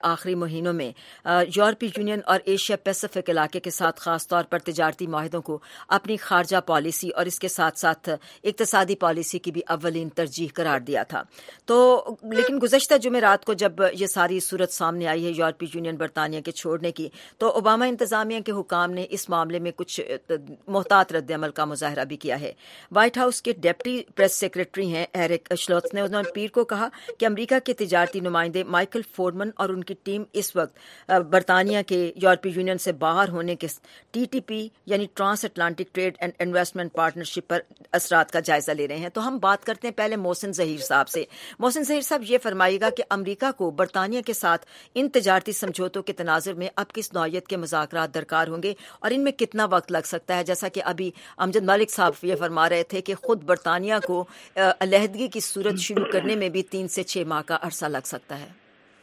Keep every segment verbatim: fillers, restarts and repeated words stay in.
آخری مہینوں میں یورپی یونین اور ایشیا پیسفک علاقے کے ساتھ خاص طور پر تجارتی معاہدوں کو اپنی خارجہ پالیسی اور اس کے ساتھ ساتھ اقتصادی پالیسی کی بھی اولین ترجیح قرار دیا تھا. تو لیکن گزشتہ جمعرات کو جب یہ ساری صورت سامنے آئی ہے یورپی یونین برطانیہ کے چھوڑنے کی، تو اوباما انتظامیہ کے حکام نے اس معاملے میں کچھ محتاط رد عمل کا مظاہرہ بھی کیا ہے. وائٹ ہاؤس کے ڈپٹی پریس سیکرٹری ہیں ایرک شلوتس نے انہوں نے پیر کو کہا کہ امریکہ کے تجارتی نمائندے مائیکل فورمن اور ان کی ٹیم اس وقت برطانیہ کے یورپی یونین سے باہر ہونے کے ٹی ٹی پی یعنی transatlantic trade and investment partnership پر اثرات کا جائزہ لے رہے ہیں. تو ہم بات کرتے ہیں پہلے محسن ظہیر صاحب سے. محسن ظہیر صاحب یہ فرمائیے گا کہ امریکہ کو برطانیہ کے ساتھ ان تجارتی سمجھوتوں کے تناظر میں اب کس نوعیت کے مذاکرات درکار ہوں گے اور ان میں کتنا وقت لگ سکتا ہے؟ جیسا کہ ابھی امجد ملک صاحب یہ فرما رہے تھے کہ خود برطانیہ کو علیحدگی کی صورت شروع کرنے میں بھی تین سے چھ ماہ کا عرصہ لگ سکتا ہے.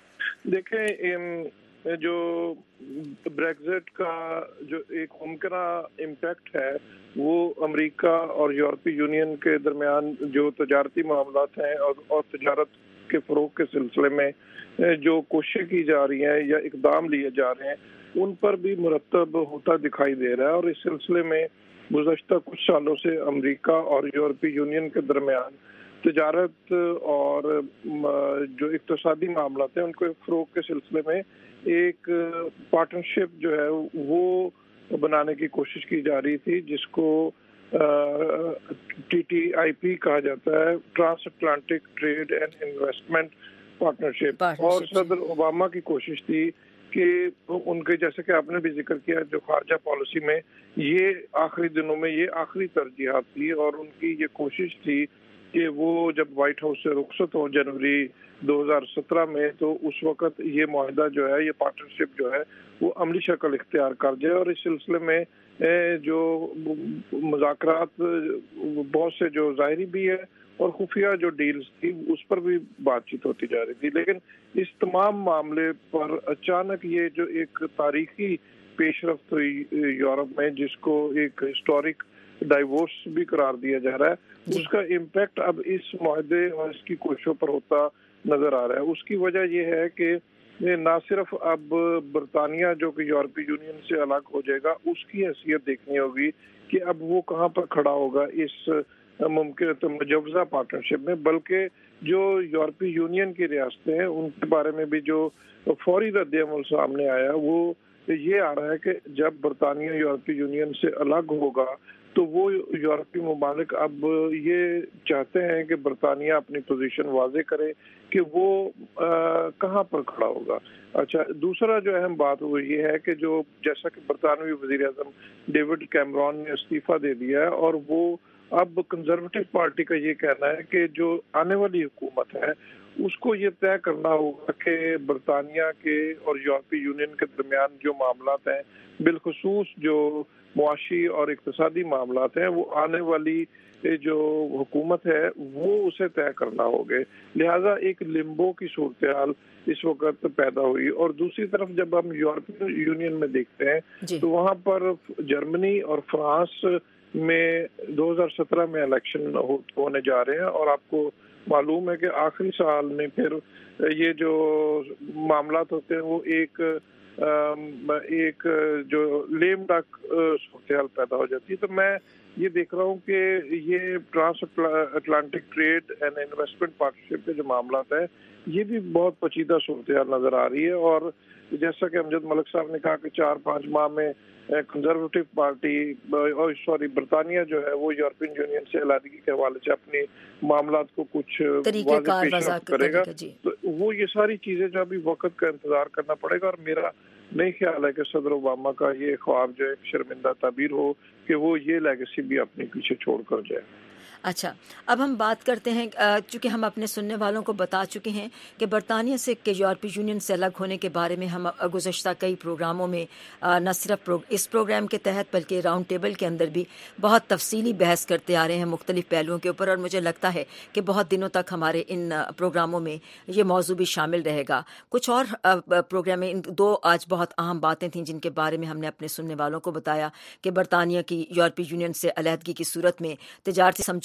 دیکھیں، جو بریگزٹ کا جو ایک ممکنہ امپیکٹ ہے وہ امریکہ اور یورپی یونین کے درمیان جو تجارتی معاملات ہیں اور تجارت کے فروغ کے سلسلے میں جو کوششیں کی جا رہی ہیں یا اقدام لیے جا رہے ہیں ان پر بھی مرتب ہوتا دکھائی دے رہا ہے. اور اس سلسلے میں گزشتہ کچھ سالوں سے امریکہ اور یورپی یونین کے درمیان تجارت اور جو اقتصادی معاملات ہیں ان کو فروغ کے سلسلے میں ایک پارٹنرشپ جو ہے وہ بنانے کی کوشش کی جا رہی تھی، جس کو ٹی ٹی آئی پی کہا جاتا ہے، transatlantic trade and investment partnership. اور صدر اوباما کی کوشش تھی کہ ان کے، جیسے کہ آپ نے بھی ذکر کیا، جو خارجہ پالیسی میں یہ آخری دنوں میں یہ آخری ترجیحات تھی اور ان کی یہ کوشش تھی کہ وہ جب وائٹ ہاؤس سے رخصت ہو جنوری دو ہزار سترہ میں تو اس وقت یہ معاہدہ جو ہے، یہ پارٹنرشپ جو ہے وہ عملی شکل اختیار کر جائے. اور اس سلسلے میں جو مذاکرات بہت سے جو ظاہری بھی ہے اور خفیہ جو ڈیلز تھی اس پر بھی بات چیت ہوتی جا رہی تھی. لیکن اس تمام معاملے پر اچانک یہ جو ایک تاریخی پیش رفت ہوئی یورپ میں، جس کو ایک ہسٹورک ڈائیورس بھی قرار دیا جا رہا ہے، اس کا امپیکٹ اب اس معاہدے اور اس کی کوششوں پر ہوتا نظر آ رہا ہے. اس کی وجہ یہ ہے کہ نہ صرف اب برطانیہ جو کہ یورپی یونین سے الگ ہو جائے گا اس کی حیثیت دیکھنی ہوگی کہ اب وہ کہاں پر کھڑا ہوگا اس ممکن مجوزہ پارٹنرشپ میں، بلکہ جو یورپی یونین کی ریاستیں ہیں ان کے بارے میں بھی جو فوری رد عمل سامنے آیا وہ یہ آ رہا ہے کہ جب برطانیہ یورپی یونین سے الگ ہوگا تو وہ یورپی ممالک اب یہ چاہتے ہیں کہ برطانیہ اپنی پوزیشن واضح کرے کہ وہ آ, کہاں پر کھڑا ہوگا. اچھا، دوسرا جو اہم بات وہ یہ ہے کہ جو جیسا کہ برطانوی وزیر اعظم ڈیوڈ کیمرون نے استعفیٰ دے دیا ہے اور وہ اب کنزرویٹو پارٹی کا یہ کہنا ہے کہ جو آنے والی حکومت ہے اس کو یہ طے کرنا ہوگا کہ برطانیہ کے اور یورپی یونین کے درمیان جو معاملات ہیں، بالخصوص جو معاشی اور اقتصادی معاملات ہیں، وہ آنے والی جو حکومت ہے وہ اسے طے کرنا ہوگے. لہذا ایک لمبو کی صورتحال اس وقت پیدا ہوئی. اور دوسری طرف جب ہم یورپی یونین میں دیکھتے ہیں جی. تو وہاں پر جرمنی اور فرانس میں دو ہزار سترہ میں الیکشن ہونے جا رہے ہیں اور آپ کو معلوم ہے کہ آخری سال میں پھر یہ جو معاملات ہوتے ہیں وہ ایک ایک جو لیم ڈک صورتحال پیدا ہو جاتی ہے. تو میں یہ دیکھ رہا ہوں کہ یہ transatlantic trade and investment partnership کے جو معاملات ہیں یہ بھی بہت پیچیدہ صورتحال نظر آ رہی ہے. اور جیسا کہ امجد ملک صاحب نے کہا کہ چار پانچ ماہ میں کنزرویٹو پارٹی اور سوری برطانیہ جو ہے وہ یورپین یونین سے علیحدگی کے حوالے سے اپنے معاملات کو کچھ واضح پیش رفت کرے گا. تو وہ یہ ساری چیزیں جو ابھی وقت کا انتظار کرنا پڑے گا. اور میرا نہیں خیال ہے کہ صدر اوباما کا یہ خواب جو ایک شرمندہ تعبیر ہو کہ وہ یہ لیگیسی بھی اپنے پیچھے چھوڑ کر جائے. اچھا، اب ہم بات کرتے ہیں، چونکہ ہم اپنے سننے والوں کو بتا چکے ہیں کہ برطانیہ سے کہ یورپی یونین سے الگ ہونے کے بارے میں ہم گزشتہ کئی پروگراموں میں نہ صرف اس پروگرام کے تحت بلکہ راؤنڈ ٹیبل کے اندر بھی بہت تفصیلی بحث کرتے آ رہے ہیں مختلف پہلوؤں کے اوپر، اور مجھے لگتا ہے کہ بہت دنوں تک ہمارے ان پروگراموں میں یہ موضوع بھی شامل رہے گا. کچھ اور پروگرام میں دو آج بہت اہم باتیں تھیں جن کے بارے میں ہم نے اپنے سننے والوں کو بتایا کہ برطانیہ کی یورپی یونین سے علیحدگی کی صورت میں تجارتی سمجھوتے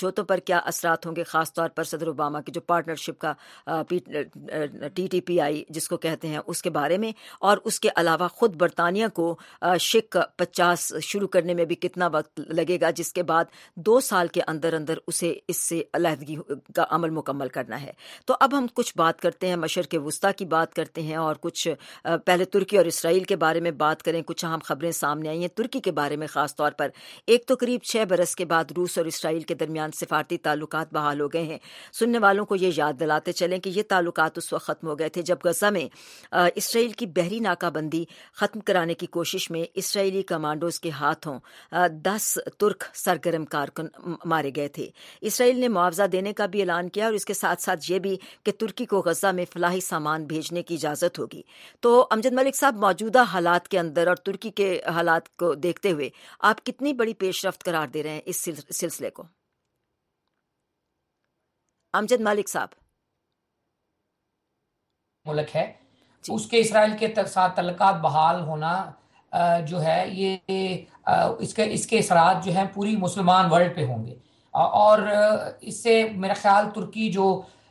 سمجھوتوں پر کیا اثرات ہوں گے، خاص طور پر صدر اوباما کی جو پارٹنرشپ کا ٹی ٹی پی آئی جس کو کہتے ہیں اس کے بارے میں، اور اس کے علاوہ خود برطانیہ کو شک پچاس شروع کرنے میں بھی کتنا وقت لگے گا، جس کے بعد دو سال کے اندر اندر اسے اس سے علیحدگی کا عمل مکمل کرنا ہے۔ تو اب ہم کچھ بات کرتے ہیں مشرق وسطیٰ کی بات کرتے ہیں، اور کچھ پہلے ترکی اور اسرائیل کے بارے میں بات کریں۔ کچھ اہم خبریں سامنے آئی ہیں ترکی کے بارے میں، خاص طور پر ایک تو قریب چھ برس کے بعد روس اور اسرائیل کے درمیان سفارتی تعلقات بحال ہو گئے ہیں۔ سننے والوں کو یہ یاد دلاتے چلیں کہ یہ تعلقات اس وقت ختم ہو گئے تھے جب غزہ میں اسرائیل کی بحری ناکہ بندی ختم کرانے کی کوشش میں اسرائیلی کمانڈوز کے ہاتھوں دس ترک سرگرم کارکن مارے گئے تھے۔ اسرائیل نے معاوضہ دینے کا بھی اعلان کیا، اور اس کے ساتھ ساتھ یہ بھی کہ ترکی کو غزہ میں فلاحی سامان بھیجنے کی اجازت ہوگی۔ تو امجد ملک صاحب، موجودہ حالات کے اندر اور ترکی کے حالات کو دیکھتے ہوئے آپ کتنی بڑی پیش رفت قرار دے رہے ہیں اس سلسلے کو؟ امجد ملک صاحب۔ ملک ہے جی۔ اس کے اسرائیل کے ساتھ تعلقات بحال ہونا جو ہے یہ اس کے اس کے اثرات جو ہیں پوری مسلمان ورلڈ پہ ہوں گے، اور اس سے میرا خیال ترکی جو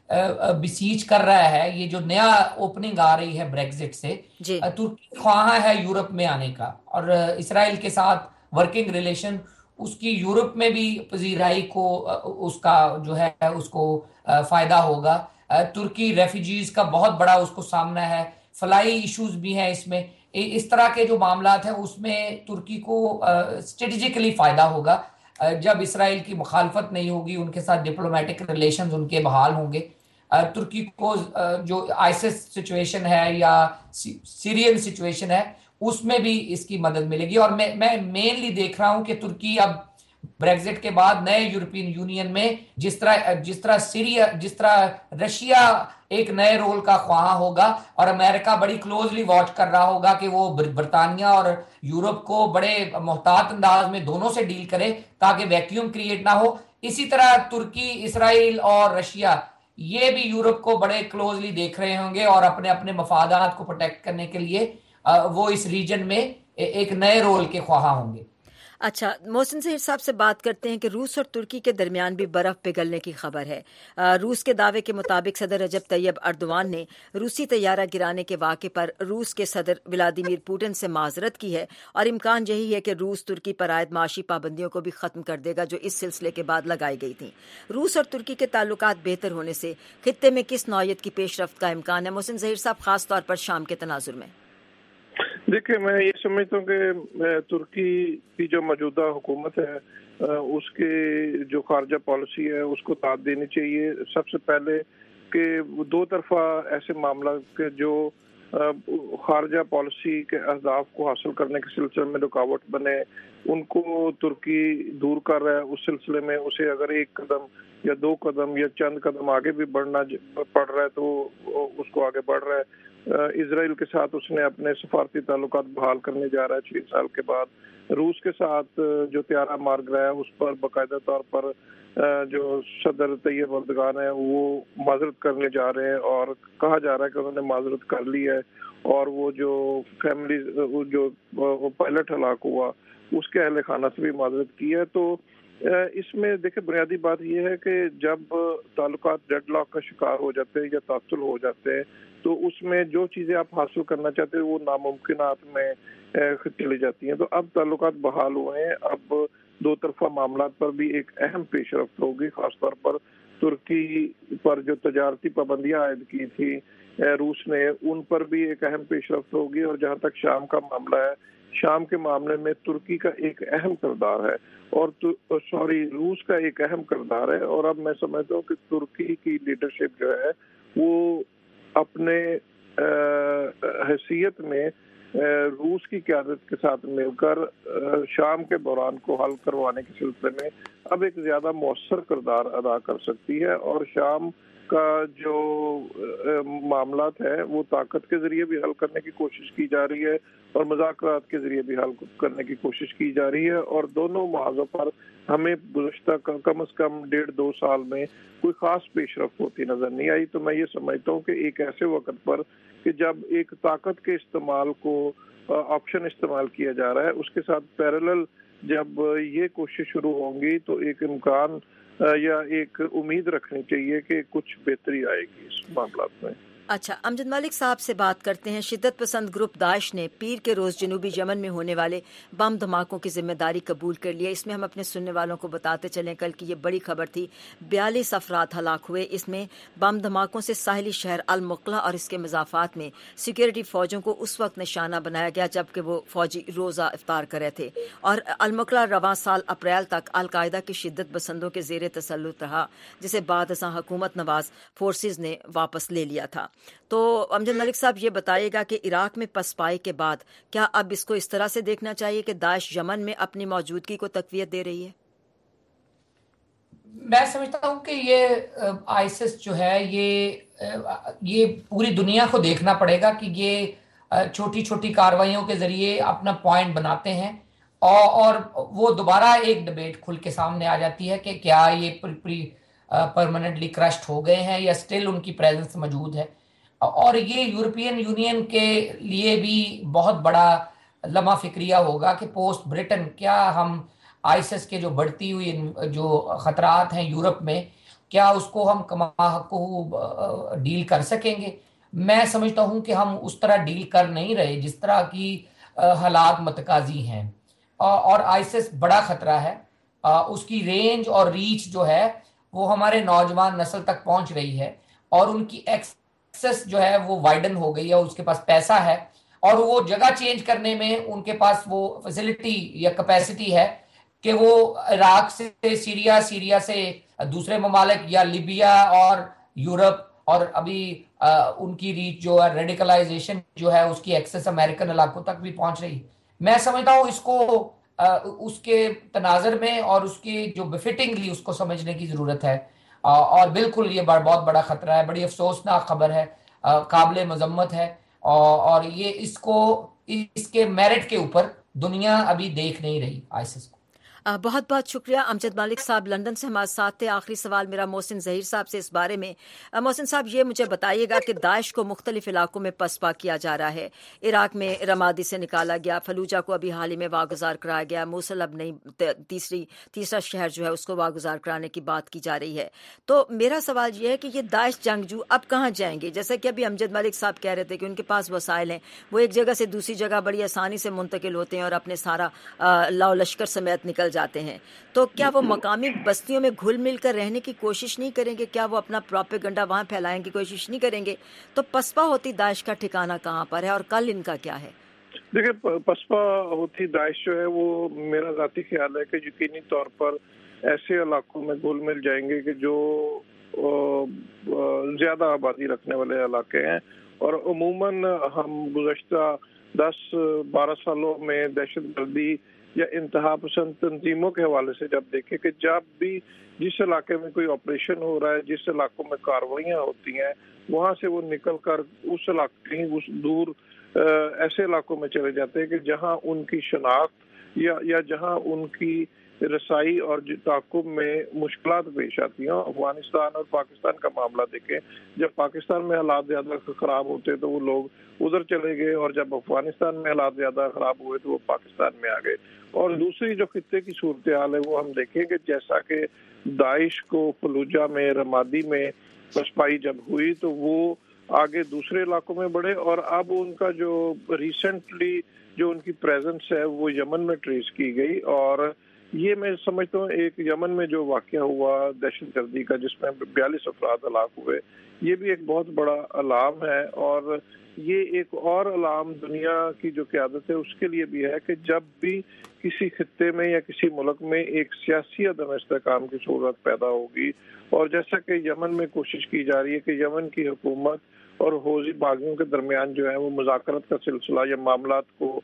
بسیج کر رہا ہے، یہ جو نیا اوپننگ آ رہی ہے بریگزٹ سے جی۔ ترکی خواہاں ہے یورپ میں آنے کا، اور اسرائیل کے ساتھ ورکنگ ریلیشن اس کی یورپ میں بھی پذیرائی کو اس کا جو ہے اس کو فائدہ ہوگا۔ ترکی ریفیوجیز کا بہت بڑا اس کو سامنا ہے، فلاحی ایشوز بھی ہیں اس میں، اس طرح کے جو معاملات ہیں اس میں ترکی کو اسٹریٹجیکلی فائدہ ہوگا جب اسرائیل کی مخالفت نہیں ہوگی، ان کے ساتھ ڈپلومیٹک ریلیشنز ان کے بحال ہوں گے۔ ترکی کو جو آئسس سچویشن ہے یا سیرین سچویشن ہے اس میں بھی اس کی مدد ملے گی، اور میں میں مینلی دیکھ رہا ہوں کہ ترکی اب بریگزٹ کے بعد نئے یورپین یونین میں جس طرح جس طرح سیریا جس طرح رشیا ایک نئے رول کا خواہاں ہوگا، اور امریکہ بڑی کلوزلی واچ کر رہا ہوگا کہ وہ برطانیہ اور یورپ کو بڑے محتاط انداز میں دونوں سے ڈیل کرے تاکہ ویکیوم کریٹ نہ ہو، اسی طرح ترکی، اسرائیل اور رشیا یہ بھی یورپ کو بڑے کلوزلی دیکھ رہے ہوں گے، اور اپنے اپنے مفادات کو پروٹیکٹ کرنے کے لیے وہ اس ریجن میں ایک نئے رول کے خواہاں ہوں گے۔ اچھا، محسن ظہیر صاحب سے بات کرتے ہیں کہ روس اور ترکی کے درمیان بھی برف پگھلنے کی خبر ہے۔ روس کے دعوے کے مطابق صدر رجب طیب اردوان نے روسی طیارہ گرانے کے واقعے پر روس کے صدر ولادیمیر پوٹن سے معذرت کی ہے، اور امکان یہی ہے کہ روس ترکی پر عائد معاشی پابندیوں کو بھی ختم کر دے گا جو اس سلسلے کے بعد لگائی گئی تھیں۔ روس اور ترکی کے تعلقات بہتر ہونے سے خطے میں کس نوعیت کی پیش رفت کا امکان ہے، محسن ظہیر صاحب، خاص طور پر شام کے تناظر میں؟ دیکھیں، میں یہ سمجھتا ہوں کہ ترکی کی جو موجودہ حکومت ہے اس کے جو خارجہ پالیسی ہے اس کو داد دینی چاہیے۔ سب سے پہلے کہ دو طرفہ ایسے معاملات کے جو خارجہ پالیسی کے اہداف کو حاصل کرنے کے سلسلے میں رکاوٹ بنے ان کو ترکی دور کر رہا ہے۔ اس سلسلے میں اسے اگر ایک قدم یا دو قدم یا چند قدم آگے بھی بڑھنا پڑ رہا ہے تو اس کو آگے بڑھ رہا ہے۔ اسرائیل کے ساتھ اس نے اپنے سفارتی تعلقات بحال کرنے جا رہا ہے چھ سال کے بعد۔ روس کے ساتھ جو طیارہ مار گرایا اس پر باقاعدہ طور پر جو صدر طیب اردوغان ہے وہ معذرت کرنے جا رہے ہیں، اور کہا جا رہا ہے کہ انہوں نے معذرت کر لی ہے، اور وہ جو فیملی جو پائلٹ ہلاک ہوا اس کے اہل خانہ سے بھی معذرت کی ہے۔ تو اس میں دیکھیں بنیادی بات یہ ہے کہ جب تعلقات ڈیڈ لاک کا شکار ہو جاتے ہیں یا تعطل ہو جاتے ہیں تو اس میں جو چیزیں آپ حاصل کرنا چاہتے ہیں وہ ناممکنات میں چلی جاتی ہیں۔ تو اب تعلقات بحال ہوئے ہیں، اب دو طرفہ معاملات پر بھی ایک اہم پیش رفت ہوگی، خاص طور پر ترکی پر جو تجارتی پابندیاں عائد کی تھی روس نے ان پر بھی ایک اہم پیش رفت ہوگی، اور جہاں تک شام کا معاملہ ہے، شام کے معاملے میں ترکی کا ایک اہم کردار ہے اور سوری روس کا ایک اہم کردار ہے، اور اب میں سمجھتا ہوں کہ ترکی کی لیڈرشپ جو ہے وہ اپنے حیثیت میں روس کی قیادت کے ساتھ مل کر شام کے بحران کو حل کروانے کے سلسلے میں اب ایک زیادہ مؤثر کردار ادا کر سکتی ہے، اور شام کا جو معاملات ہیں وہ طاقت کے ذریعے بھی حل کرنے کی کوشش کی جا رہی ہے اور مذاکرات کے ذریعے بھی حل کرنے کی کوشش کی جا رہی ہے، اور دونوں محاذوں پر ہمیں گزشتہ کم از کم ڈیڑھ دو سال میں کوئی خاص پیش رفت ہوتی نظر نہیں آئی۔ تو میں یہ سمجھتا ہوں کہ ایک ایسے وقت پر کہ جب ایک طاقت کے استعمال کو آپشن استعمال کیا جا رہا ہے، اس کے ساتھ پیرالل جب یہ کوشش شروع ہوں گی تو ایک امکان یا ایک امید رکھنی چاہیے کہ کچھ بہتری آئے گی اس معاملات میں۔ اچھا، امجد ملک صاحب سے بات کرتے ہیں۔ شدت پسند گروپ داعش نے پیر کے روز جنوبی یمن میں ہونے والے بم دھماکوں کی ذمہ داری قبول کر لیا۔ اس میں ہم اپنے سننے والوں کو بتاتے چلیں، کل کی یہ بڑی خبر تھی، بیالیس افراد ہلاک ہوئے۔ اس میں بم دھماکوں سے ساحلی شہر المقلا اور اس کے مضافات میں سیکیورٹی فوجوں کو اس وقت نشانہ بنایا گیا جبکہ وہ فوجی روزہ افطار کر رہے تھے، اور المقلا رواں سال اپریل تک القاعدہ کی شدت پسندوں کے زیر تسلط رہا، جسے بعد ازاں حکومت نواز فورسز نے واپس لے لیا تھا۔ تو امجد ملک صاحب یہ بتائیے گا کہ عراق میں پسپائی کے بعد کیا اب اس کو اس طرح سے دیکھنا چاہیے کہ داعش یمن میں اپنی موجودگی کو تقویت دے رہی ہے؟ میں سمجھتا ہوں کہ یہ آئیسس جو ہے یہ یہ پوری دنیا کو دیکھنا پڑے گا کہ یہ چھوٹی چھوٹی کارروائیوں کے ذریعے اپنا پوائنٹ بناتے ہیں، اور وہ دوبارہ ایک ڈبیٹ کھل کے سامنے آ جاتی ہے کہ کیا یہ پرماننٹلی کرشڈ ہو گئے ہیں یا سٹل ان کی پریزنس موجود ہے۔ اور یہ یورپین یونین کے لیے بھی بہت بڑا لمحہ فکریہ ہوگا کہ پوسٹ برٹن کیا ہم آئیسس کے جو بڑھتی ہوئی جو خطرات ہیں یورپ میں، کیا اس کو ہم کما حقہ ڈیل کر سکیں گے۔ میں سمجھتا ہوں کہ ہم اس طرح ڈیل کر نہیں رہے جس طرح کی حالات متقاضی ہیں، اور آئیسس بڑا خطرہ ہے۔ اس کی رینج اور ریچ جو ہے وہ ہمارے نوجوان نسل تک پہنچ رہی ہے، اور ان کی ایکسس جو ہے وہ وائڈن ہو گئی ہے، اس کے پاس پیسہ ہے، اور وہ جگہ چینج کرنے میں ان کے پاس وہ فیسلٹی یا کیپیسٹی ہے کہ وہ عراق سے سیریا، سیریا سے دوسرے ممالک یا لیبیا اور یورپ، اور ابھی ان کی ریچ جو ہے ریڈیکلائزیشن جو ہے اس کی ایکسس امریکن علاقوں تک بھی پہنچ رہی۔ میں سمجھتا ہوں اس کو اس کے تناظر میں اور اس کی جو بفٹنگلی اس کو سمجھنے کی ضرورت ہے، اور بالکل یہ بہت بڑا خطرہ ہے، بڑی افسوسناک خبر ہے، قابل مذمت ہے، اور یہ اس کو اس کے میرٹ کے اوپر دنیا ابھی دیکھ نہیں رہی آئیسس کو۔ بہت بہت شکریہ امجد ملک صاحب، لندن سے ہمارے ساتھ تھے۔ آخری سوال میرا محسن ظہیر صاحب سے اس بارے میں۔ محسن صاحب یہ مجھے بتائیے گا کہ داعش کو مختلف علاقوں میں پسپا کیا جا رہا ہے، عراق میں رمادی سے نکالا گیا، فلوجہ کو ابھی حال ہی میں واگزار کرایا گیا، موصل اب نہیں تیسری تیسرا شہر جو ہے اس کو واگزار کرانے کی بات کی جا رہی ہے۔ تو میرا سوال یہ ہے کہ یہ داعش جنگجو اب کہاں جائیں گے؟ جیسا کہ ابھی امجد ملک صاحب کہہ رہے تھے کہ ان کے پاس وسائل ہیں، وہ ایک جگہ سے دوسری جگہ بڑی آسانی سے منتقل ہوتے ہیں اور اپنے سارا لاؤ لشکر سمیت نکل جاتے ہیں۔ تو کیا وہ مقامی بستیوں میں گھل مل کر رہنے کی کوشش نہیں کریں گے؟ کیا وہ اپنا پروپیگنڈا وہاں پھیلانے کی کوشش نہیں کریں گے؟ تو پسپا ہوتی داعش کا ٹھکانہ کہاں پر ہے اور کل ان کا کیا ہے؟ دیکھیں، پسپا ہوتی داعش جو ہے وہ میرا ذاتی خیال ہے کہ یقینی طور پر ایسے علاقوں میں گھل مل جائیں گے کہ جو زیادہ آبادی رکھنے والے علاقے ہیں، اور عموماً ہم گزشتہ دس بارہ سالوں میں دہشت گردی یا انتہا پسند تنظیموں کے حوالے سے جب دیکھیں کہ جب بھی جس علاقے میں کوئی آپریشن ہو رہا ہے، جس علاقوں میں کارروائیاں ہوتی ہیں، وہاں سے وہ نکل کر اس علاقے اس دور ایسے علاقوں میں چلے جاتے ہیں کہ جہاں ان کی شناخت یا یا جہاں ان کی رسائی اور تعاقب میں مشکلات پیش آتی ہیں۔ افغانستان اور پاکستان کا معاملہ دیکھیں، جب پاکستان میں حالات زیادہ خراب ہوتے تو وہ لوگ ادھر چلے گئے، اور جب افغانستان میں حالات زیادہ خراب ہوئے تو وہ پاکستان میں آ گئے۔ اور دوسری جو خطے کی صورتحال ہے وہ ہم دیکھیں کہ جیسا کہ داعش کو فلوجہ میں، رمادی میں پسپائی جب ہوئی تو وہ آگے دوسرے علاقوں میں بڑھے، اور اب ان کا جو ریسنٹلی جو ان کی پریزنس ہے وہ یمن میں ٹریس کی گئی۔ اور یہ میں سمجھتا ہوں ایک یمن میں جو واقعہ ہوا دہشت گردی کا جس میں بیالیس افراد ہلاک ہوئے، یہ بھی ایک بہت بڑا علام ہے، اور یہ ایک اور علام دنیا کی جو قیادت ہے اس کے لیے بھی ہے کہ جب بھی کسی خطے میں یا کسی ملک میں ایک سیاسی عدم استحکام کی صورت پیدا ہوگی، اور جیسا کہ یمن میں کوشش کی جا رہی ہے کہ یمن کی حکومت اور حوثی باغیوں کے درمیان جو ہے وہ مذاکرت کا سلسلہ یا معاملات کو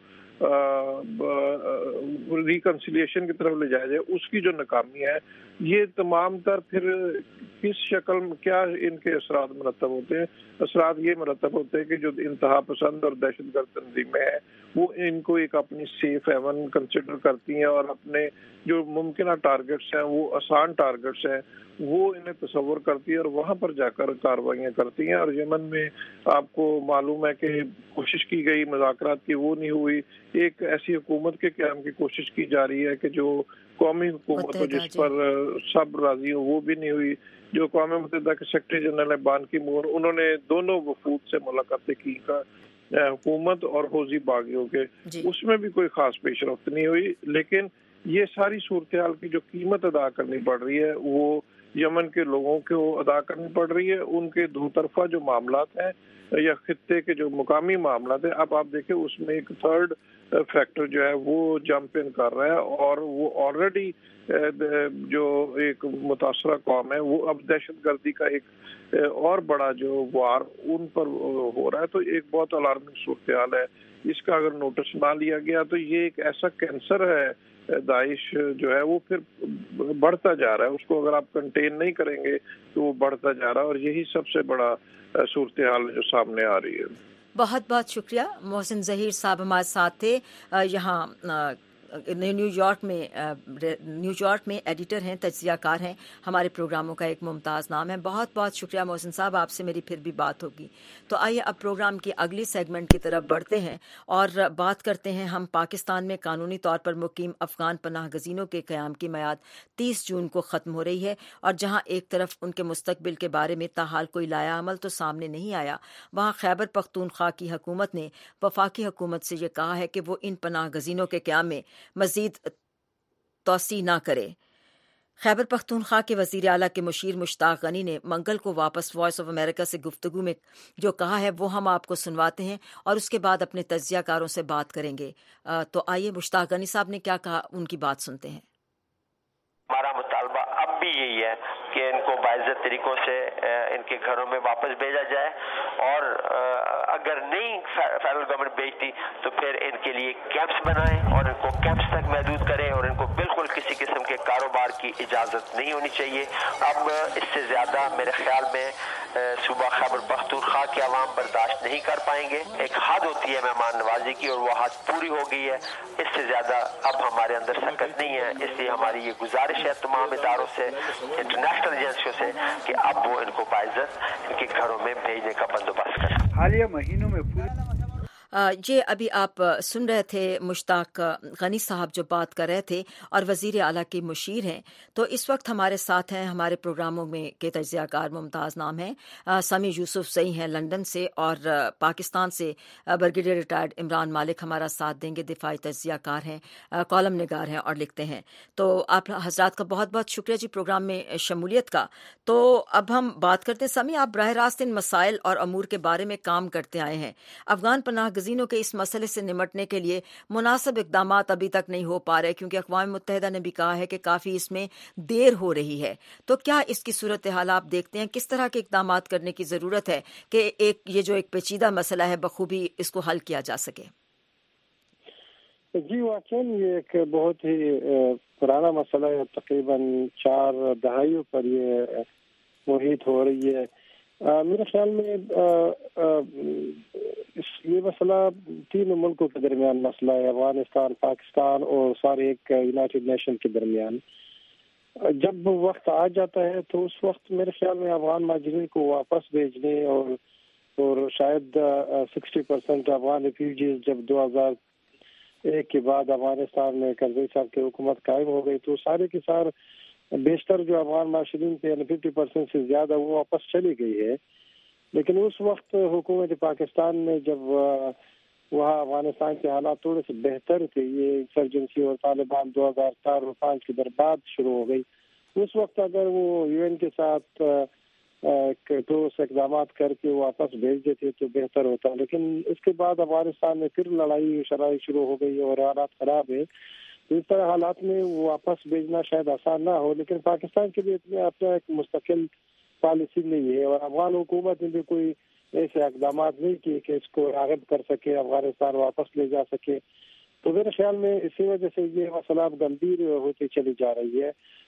ریکنسیلیشن کی طرف لے جایا جائے، اس کی جو ناکامی ہے، یہ تمام تر پھر کس شکل میں کیا ان کے اثرات مرتب ہوتے ہیں؟ اثرات یہ مرتب ہوتے ہیں کہ جو انتہا پسند اور دہشت گرد تنظیمیں ہیں وہ ان کو ایک اپنی سیف ہیون کنسیڈر کرتی ہیں اور اپنے جو ممکنہ ٹارگٹس ہیں وہ آسان ٹارگٹس ہیں وہ انہیں تصور کرتی ہے اور وہاں پر جا کر کارروائیاں کرتی ہیں. اور یمن میں آپ کو معلوم ہے کہ کوشش کی گئی مذاکرات کی، وہ نہیں ہوئی. ایک ایسی حکومت کے قیام کی کوشش کی جا رہی ہے کہ جو قومی حکومت ہو جس پر سب راضی ہو، وہ بھی نہیں ہوئی. جو اقوام متحدہ کے سیکرٹری جنرل بان کی مون، انہوں نے دونوں وفود سے ملاقاتیں کی کا حکومت اور حوثی باغیوں کے، اس میں بھی کوئی خاص پیش رفت نہیں ہوئی. لیکن یہ ساری صورتحال کی جو قیمت ادا کرنی پڑ رہی ہے وہ یمن کے لوگوں کو ادا کرنی پڑ رہی ہے. ان کے دو طرفہ جو معاملات ہیں یا خطے کے جو مقامی معاملات ہیں، اب آپ دیکھیں اس میں ایک تھرڈ فیکٹر جو ہے وہ جمپ ان کر رہا ہے اور وہ آلریڈی جو ایک متاثرہ قوم ہے وہ اب دہشت گردی کا ایک اور بڑا جو وار ان پر ہو رہا ہے. تو ایک بہت الارمنگ صورتحال ہے. اس کا اگر نوٹس نہ لیا گیا تو یہ ایک ایسا کینسر ہے داعش جو ہے وہ پھر بڑھتا جا رہا ہے. اس کو اگر آپ کنٹین نہیں کریں گے تو وہ بڑھتا جا رہا ہے اور یہی سب سے بڑا صورتحال جو سامنے آ رہی ہے. بہت بہت شکریہ. محسن ظہیر صاحب ہمارے ساتھ تھے، یہاں نیو یارک میں نیو یارک میں ایڈیٹر ہیں، تجزیہ کار ہیں. ہمارے پروگراموں کا ایک ممتاز نام ہے. بہت بہت شکریہ محسن صاحب، آپ سے میری پھر بھی بات ہوگی. تو آئیے اب پروگرام کی اگلی سیگمنٹ کی طرف بڑھتے ہیں اور بات کرتے ہیں ہم پاکستان میں قانونی طور پر مقیم افغان پناہ گزینوں کے قیام کی میعاد تیس جون کو ختم ہو رہی ہے، اور جہاں ایک طرف ان کے مستقبل کے بارے میں تاحال کوئی لایا عمل تو سامنے نہیں آیا، وہاں خیبر پختونخوا کی حکومت نے وفاقی حکومت سے یہ کہا ہے کہ وہ ان پناہ گزینوں کے قیام میں مزید توسیع نہ کرے. خیبر پختونخوا کے وزیر اعلیٰ کے مشیر مشتاق غنی نے منگل کو واپس وائس آف امریکہ سے گفتگو میں جو کہا ہے وہ ہم آپ کو سنواتے ہیں اور اس کے بعد اپنے تجزیہ کاروں سے بات کریں گے. تو آئیے مشتاق غنی صاحب نے کیا کہا ان کی بات سنتے ہیں. ہمارا مطالبہ اب بھی یہی ہے کہ ان کو باعزت طریقوں سے ان کے گھروں میں واپس بھیجا جائے، اور اگر نہیں فیڈرل گورنمنٹ بھیجتی تو پھر ان کے لیے کیمپس بنائیں اور ان کو کیمپس تک محدود کریں، اور ان کو بالکل کسی قسم کے کاروبار کی اجازت نہیں ہونی چاہیے. اب اس سے زیادہ میرے خیال میں صوبہ خیبر پختونخوا کے عوام برداشت نہیں کر پائیں گے. ایک حد ہوتی ہے مہمان نوازی کی اور وہ حد پوری ہو گئی ہے. اس سے زیادہ اب ہمارے اندر سکت نہیں ہے. اس لیے ہماری یہ گزارش ہے تمام اداروں سے، انٹرنیشنل ایجنسیوں سے، کہ اب وہ ان کو باعزت ان کے گھروں میں بھیجنے کا بندوبست کریں. حالیہ مہینوں میں پوری یہ ابھی آپ سن رہے تھے مشتاق غنی صاحب جو بات کر رہے تھے اور وزیر اعلیٰ کے مشیر ہیں. تو اس وقت ہمارے ساتھ ہیں ہمارے پروگراموں میں کے تجزیہ کار ممتاز نام ہیں سمیع یوسف سعی ہیں لندن سے، اور پاکستان سے برگیڈیئر ریٹائرڈ عمران مالک ہمارا ساتھ دیں گے، دفاعی تجزیہ کار ہیں، کالم نگار ہیں اور لکھتے ہیں. تو آپ حضرات کا بہت بہت شکریہ جی پروگرام میں شمولیت کا. تو اب ہم بات کرتے ہیں سمیع، آپ براہ راست ان مسائل اور امور کے بارے میں کام کرتے آئے ہیں. افغان پناہ گزینوں کے اس مسئلے سے نمٹنے کے لیے مناسب اقدامات ابھی تک نہیں ہو پا رہے، کیونکہ اقوام متحدہ نے بھی کہا ہے کہ کافی اس میں دیر ہو رہی ہے. تو کیا اس کی صورتحال آپ دیکھتے ہیں؟ کس طرح کے اقدامات کرنے کی ضرورت ہے کہ ایک یہ جو ایک پیچیدہ مسئلہ ہے بخوبی اس کو حل کیا جا سکے؟ جی واقعاً یہ ایک بہت ہی پرانا مسئلہ ہے، تقریباً چار دہائیوں پر یہ محیط ہو رہی ہے. میرے خیال میں یہ مسئلہ تین ملکوں کے درمیان مسئلہ ہے، افغانستان، پاکستان اور سارے ایک یونائٹڈ نیشن کے درمیان. جب وقت آ جاتا ہے تو اس وقت میرے خیال میں افغان مہاجرین کو واپس بھیجنے اور اور شاید سکسٹی پرسینٹ افغان ریفیوجیز جب دو ہزار ایک کے بعد افغانستان میں کرزئی صاحب کی حکومت قائم ہو گئی تو سارے کے سارے بیشتر جو افغان معاشرین تھے یعنی ففٹی پرسینٹ سے زیادہ وہ واپس چلی گئی ہے. لیکن اس وقت حکومت پاکستان نے جب وہاں افغانستان کے حالات تھوڑے سے بہتر تھے، یہ انسرجنسی اور طالبان دو ہزار چار اور پانچ کے برباد شروع ہو گئی، اس وقت اگر وہ یو این کے ساتھ ٹھوس اقدامات کر کے واپس بھیج دیتے تو بہتر ہوتا. لیکن اس کے بعد افغانستان میں پھر لڑائی شرائع شروع ہو گئی اور حالات خراب ہے. اس طرح حالات میں واپس بھیجنا شاید آسان نہ ہو، لیکن پاکستان کے لیے اتنے اپنا ایک مستقل پالیسی نہیں ہے اور افغان حکومت نے بھی کوئی ایسے اقدامات نہیں کیے کہ اس کو راغب کر سکے، افغانستان واپس لے جا سکے. تو میرے خیال میں اسی وجہ سے یہ مسئلہ اب گمبھیر ہوتی چلی جا رہی ہے.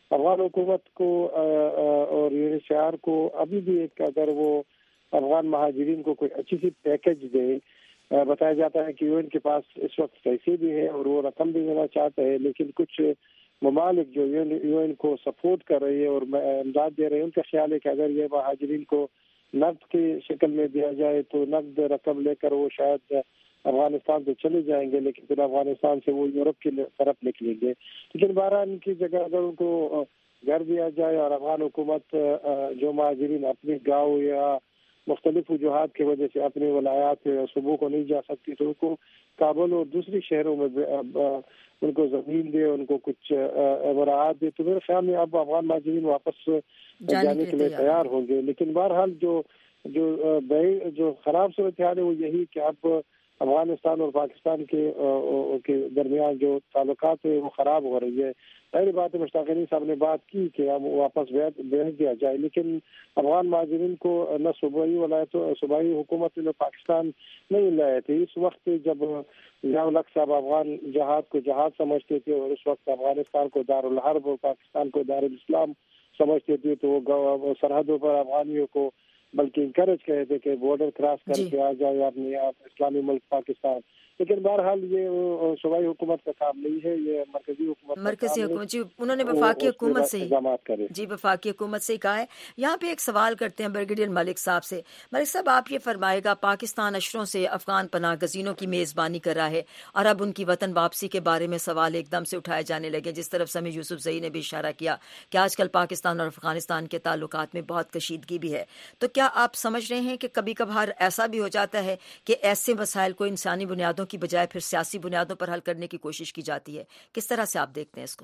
افغان حکومت کو اور U N H C R کو ابھی بھی ایک اگر وہ افغان مہاجرین کو کوئی اچھی سی پیکج دے. بتایا جاتا ہے کہ یو این کے پاس اس وقت پیسے بھی ہے اور وہ رقم بھی دینا چاہتا ہے, لیکن کچھ ممالک جو یو این کو سپورٹ کر رہی ہے اور امداد دے رہے ہیں, ان کا خیال ہے کہ اگر یہ مہاجرین کو نقد کی شکل میں دیا جائے تو نقد رقم لے کر وہ شاید افغانستان سے چلے جائیں گے, لیکن پھر افغانستان سے وہ یورپ کی طرف نکلیں گے. لیکن بہرحال ان کی جگہ اگر ان کو گھر دیا جائے اور افغان حکومت جو مہاجرین اپنے گاؤں یا مختلف وجوہات کی وجہ سے اپنے ولایات صوبوں کو نہیں جا سکتی تو ان کو کابل اور دوسری شہروں میں ان کو زمین دے, ان کو کچھ مراعات دے, تو میرے خیال میں اب افغان مہاجرین واپس جانے کے لیے تیار ہوں گے. لیکن بہرحال جو جو جو خراب صورتحال ہے وہ یہی کہ اب افغانستان اور پاکستان کے درمیان جو تعلقات ہیں وہ خراب ہو رہی ہے. پہلی بات ہے مشتاق علیم صاحب نے بات کی کہ اب واپس بھیج دیا جائے, لیکن افغان مہاجرین کو نہ صوبائی ولایت صوبائی حکومت نے پاکستان نہیں لائے تھے. اس وقت جب ضیاء الحق صاحب افغان جہاد کو جہاد سمجھتے تھے اور اس وقت افغانستان کو دارالحرب اور پاکستان کو دارالاسلام سمجھتے تھے, تو وہ سرحدوں پر افغانیوں کو بلکہ انکریج کہے تھے کہ بارڈر کراس کر جی. کے آ جائے اپنے آپ اسلامی ملک پاکستان. لیکن بہرحال یہ صوبائی حکومت کا کام نہیں ہے, یہ مرکزی حکومت مرکزی حکومت جی انہوں نے وفاقی حکومت سے جی وفاقی حکومت سے کہا ہے. یہاں پہ ایک سوال کرتے ہیں بریگیڈیئر ملک صاحب سے. ملک صاحب آپ یہ فرمائے گا, پاکستان اشروں سے افغان پناہ گزینوں کی میزبانی کر رہا ہے اور اب ان کی وطن واپسی کے بارے میں سوال ایک دم سے اٹھائے جانے لگے, جس طرف سمیع یوسف زئی نے بھی اشارہ کیا کہ آج کل پاکستان اور افغانستان کے تعلقات میں بہت کشیدگی بھی ہے. تو کیا آپ سمجھ رہے ہیں کہ کبھی کبھار ایسا بھی ہو جاتا ہے کہ ایسے مسائل کو انسانی بنیادوں کی بجائے پھر سیاسی بنیادوں پر حل کرنے کی کوشش کی جاتی ہے؟ کس طرح سے آپ دیکھتے ہیں اس کو؟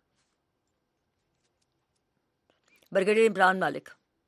بریگیڈیئر عمران مالک.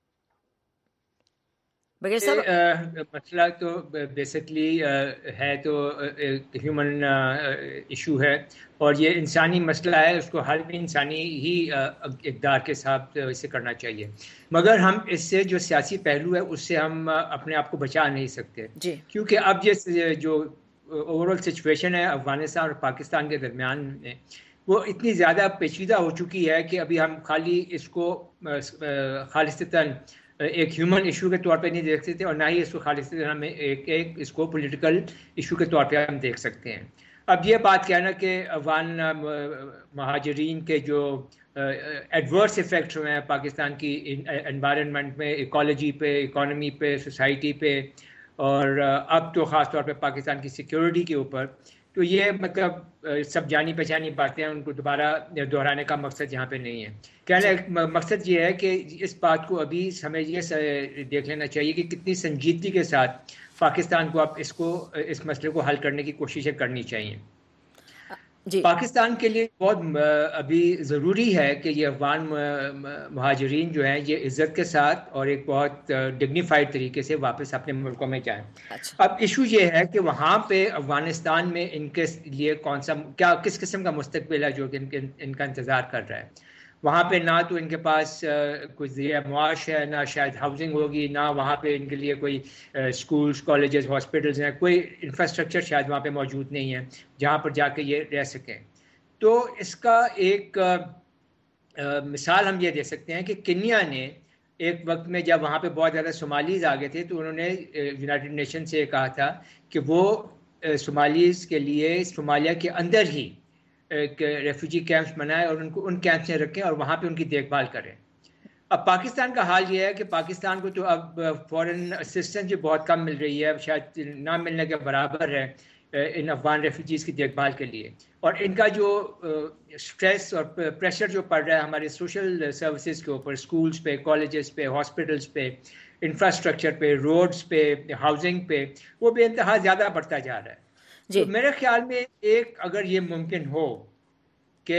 مسئلہ تو بیسکلی ہے تو ہیومن ایشو ہے اور یہ انسانی مسئلہ ہے, اس کو حل بھی انسانی ہی اقدار کے ساتھ اسے کرنا چاہیے. مگر ہم اس سے جو سیاسی پہلو ہے اس سے ہم اپنے آپ کو بچا نہیں سکتے جی. کیونکہ اب یہ جو اوور آل سچویشن ہے افغانستان اور پاکستان کے درمیان میں وہ اتنی زیادہ پیچیدہ ہو چکی ہے کہ ابھی ہم خالی اس کو خالصتاً ایک ہیومن ایشو کے طور پہ نہیں دیکھ سکتے اور نہ ہی اس کو خالصتاً ہم ایک ایک اس کو پولیٹیکل ایشو کے طور پہ ہم دیکھ سکتے ہیں. اب یہ بات کہنا کہ افغان مہاجرین کے جو ایڈورس ایفیکٹس ہوئے ہیں پاکستان کی انوائرنمنٹ میں, ایکالوجی پہ, اکانومی پہ, سوسائٹی پہ اور اب تو خاص طور پہ پاکستان کی سیکیورٹی کے اوپر, تو یہ مطلب سب جانی پہچانی باتیں ہیں, ان کو دوبارہ دہرانے کا مقصد یہاں پہ نہیں ہے. کہنے کا مقصد یہ ہے کہ اس بات کو ابھی ہمیں یہ دیکھ لینا چاہیے کہ کتنی سنجیدگی کے ساتھ پاکستان کو اب اس کو اس مسئلے کو حل کرنے کی کوششیں کرنی چاہیے. جی. پاکستان کے لیے بہت ابھی ضروری ہے کہ یہ افغان مہاجرین جو ہیں یہ عزت کے ساتھ اور ایک بہت ڈگنیفائڈ طریقے سے واپس اپنے ملکوں میں جائیں. اب ایشو یہ ہے کہ وہاں پہ افغانستان میں ان کے لیے کون سا کیا کس قسم کا مستقبل ہے جو کہ ان, ان کا انتظار کر رہا ہے. وہاں پہ نہ تو ان کے پاس کوئی ذریعہ معاش ہے, نہ شاید ہاؤسنگ ہوگی, نہ وہاں پہ ان کے لیے کوئی اسکولس, کالجز, ہاسپٹلز ہیں, کوئی انفراسٹرکچر شاید وہاں پہ موجود نہیں ہے جہاں پر جا کے یہ رہ سکیں. تو اس کا ایک مثال ہم یہ دے سکتے ہیں کہ کنیا نے ایک وقت میں جب وہاں پہ بہت زیادہ صومالیز آ گئے تھے تو انہوں نے یونائٹڈ نیشن سے کہا تھا کہ وہ صومالیز کے لیے صومالیہ کے اندر ہی ریفیوجی کیمپس بنائیں اور ان کو ان کیمپس میں رکھیں اور وہاں پہ ان کی دیکھ بھال کریں. اب پاکستان کا حال یہ ہے کہ پاکستان کو تو اب فورن اسسٹنس بھی بہت کم مل رہی ہے, شاید نہ ملنے کے برابر ہے ان افغان ریفیوجیز کی دیکھ بھال کے لیے, اور ان کا جو اسٹریس اور پریشر جو پڑ رہا ہے ہمارے سوشل سروسز کے اوپر, اسکولس پہ, کالجز پہ, ہاسپٹلس پہ, انفراسٹرکچر پہ, روڈز پہ, ہاؤسنگ پہ, وہ بے انتہا زیادہ بڑھتا جا رہا ہے. جی. تو میرے خیال میں ایک اگر یہ ممکن ہو کہ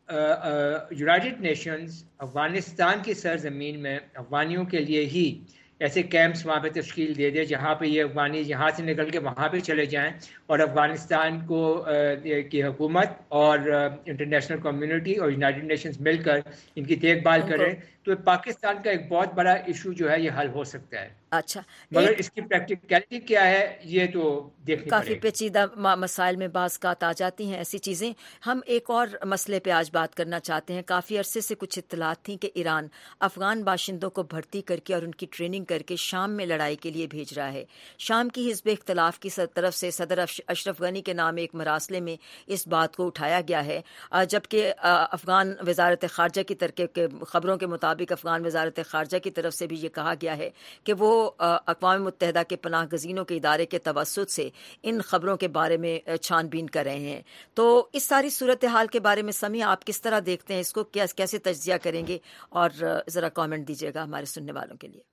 یونائٹڈ نیشنز افغانستان کی سرزمین میں افغانیوں کے لیے ہی ایسے کیمپس وہاں پہ تشکیل دے دے جہاں پہ یہ افغانی یہاں سے نکل کے وہاں پہ چلے جائیں اور افغانستان کو کی حکومت اور انٹرنیشنل کمیونٹی اور یونائٹڈ نیشنز مل کر ان کی دیکھ بھال کریں تو پاکستان کا ایک بہت بڑا ایشو جو ہے یہ حل ہو سکتا ہے. اچھا, مگر اس کی پریکٹیکلٹی کیا ہے یہ تو دیکھنی کافی پیچیدہ مسائل میں بعض اوقات آ جاتی ہیں ایسی چیزیں. ہم ایک اور مسئلے پہ آج بات کرنا چاہتے ہیں. کافی عرصے سے کچھ اطلاعات تھیں کہ ایران افغان باشندوں کو بھرتی کر کے اور ان کی ٹریننگ کر کے شام میں لڑائی کے لیے بھیج رہا ہے. شام کی حزب اختلاف کی طرف سے صدر اشرف غنی کے نام ایک مراسلے میں اس بات کو اٹھایا گیا ہے, جبکہ افغان وزارت خارجہ کی طرف کے خبروں کے مطابق افغان وزارت خارجہ کی طرف سے بھی یہ کہا گیا ہے کہ وہ اقوام متحدہ کے پناہ گزینوں کے ادارے کے توسط سے ان خبروں کے بارے میں چھان بین کر رہے ہیں. تو اس ساری صورتحال کے بارے میں سمیع آپ کس طرح دیکھتے ہیں اس کو, کیسے تجزیہ کریں گے, اور ذرا کامنٹ دیجیے گا ہمارے سننے والوں کے لیے.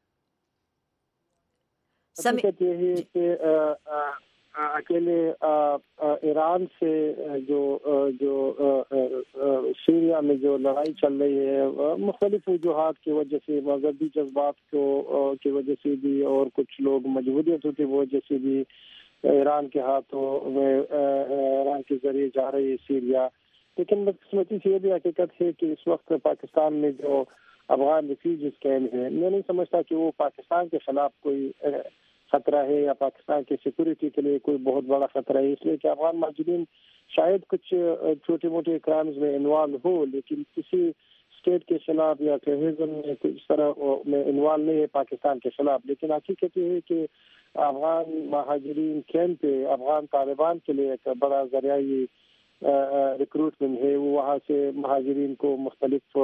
حقیقت یہ ہے کہ اکیلے ایران سے جو جو سیریا میں جو لڑائی چل رہی ہے مختلف وجوہات کی وجہ سے, مذہبی جذبات کو کی وجہ سے بھی اور کچھ لوگ مجبوریتوں کی وجہ سے بھی ایران کے ہاتھوں میں ایران کے ذریعے جا رہی ہے سیریا. لیکن بدقسمتی سے یہ بھی حقیقت ہے کہ اس وقت پاکستان میں جو افغان ریفیوجیز کیمپ ہیں, میں نہیں سمجھتا کہ وہ پاکستان کے خلاف کوئی خطرہ ہے یا پاکستان کی سیکورٹی کے لیے کوئی بہت بڑا خطرہ ہے, اس لیے کہ افغان مہاجرین شاید کچھ چھوٹے موٹے کرائمز میں انوالو ہو لیکن کسی اسٹیٹ کے خلاف یا ٹیررزم میں اس طرح میں انوالو نہیں ہے پاکستان کے خلاف. لیکن حقیقت یہ ہے کہ افغان مہاجرین کیمپ پہ افغان طالبان کے لیے ایک بڑا ذریعہ ریکروٹمنٹ ہے. وہ وہاں سے مہاجرین کو مختلف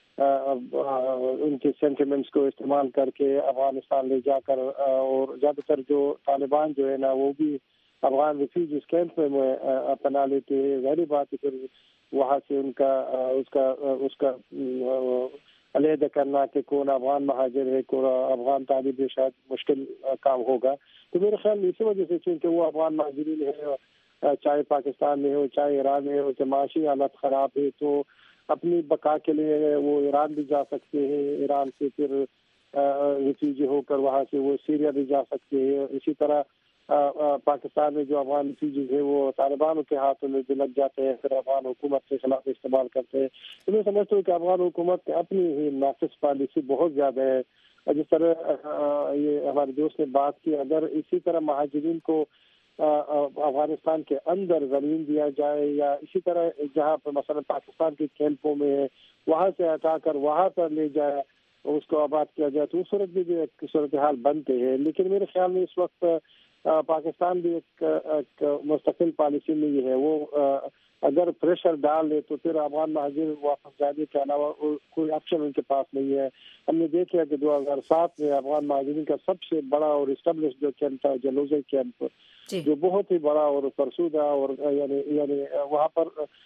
ان کے سینٹیمنٹس کو استعمال کر کے افغانستان لے جا کر, اور زیادہ تر جو طالبان جو ہے نا وہ بھی افغان ریفیوجیز کیمپ میں اپنا لیتے ہیں. ظاہری بات ہے پھر وہاں سے ان کا اس کا اس کا علیحدہ کرنا کہ کون افغان مہاجر ہے کون افغان طالب ہے شاید مشکل کام ہوگا. تو میرے خیال میں اسی وجہ سے چونکہ وہ افغان مہاجرین ہے, چاہے پاکستان میں ہو چاہے ایران میں ہو, کہ معاشی حالت خراب ہے تو اپنی بقا کے لیے وہ ایران بھی جا سکتے ہیں, ایران سے پھر ریفیوجی ہو کر وہاں سے وہ سیریا بھی جا سکتے ہیں. اسی طرح پاکستان میں جو افغان ریفیوجیز ہیں وہ طالبانوں کے ہاتھوں میں بھی لگ جاتے ہیں, پھر افغان حکومت کے خلاف استعمال کرتے ہیں. تو میں سمجھتا ہوں کہ افغان حکومت کی اپنی ہی ناقص پالیسی بہت زیادہ ہے. جس طرح یہ ہمارے دوست نے بات کی, اگر اسی طرح مہاجرین کو افغانستان کے اندر زمین دیا جائے یا اسی طرح جہاں پر مثلا پاکستان کے کیمپوں میں ہے وہاں سے ہٹا کر وہاں پر لے جائے, اس کو آباد کیا جائے, تو اس صورت بھی ایک صورتحال بنتے ہیں. لیکن میرے خیال میں اس وقت پاکستان بھی ایک, ایک مستقل پالیسی میں یہ ہے, وہ اگر پریشر ڈال لے تو پھر افغان مہاجر واپس جانے کے علاوہ کوئی آپشن ان کے پاس نہیں ہے. ہم نے دیکھا کہ دو ہزار سات میں افغان مہاجرین کا سب سے بڑا اور اسٹیبلش جو کیمپ تھا جلوزے کیمپ, جو بہت ہی بڑا اور فرسودہ, اور یعنی یعنی وہاں پر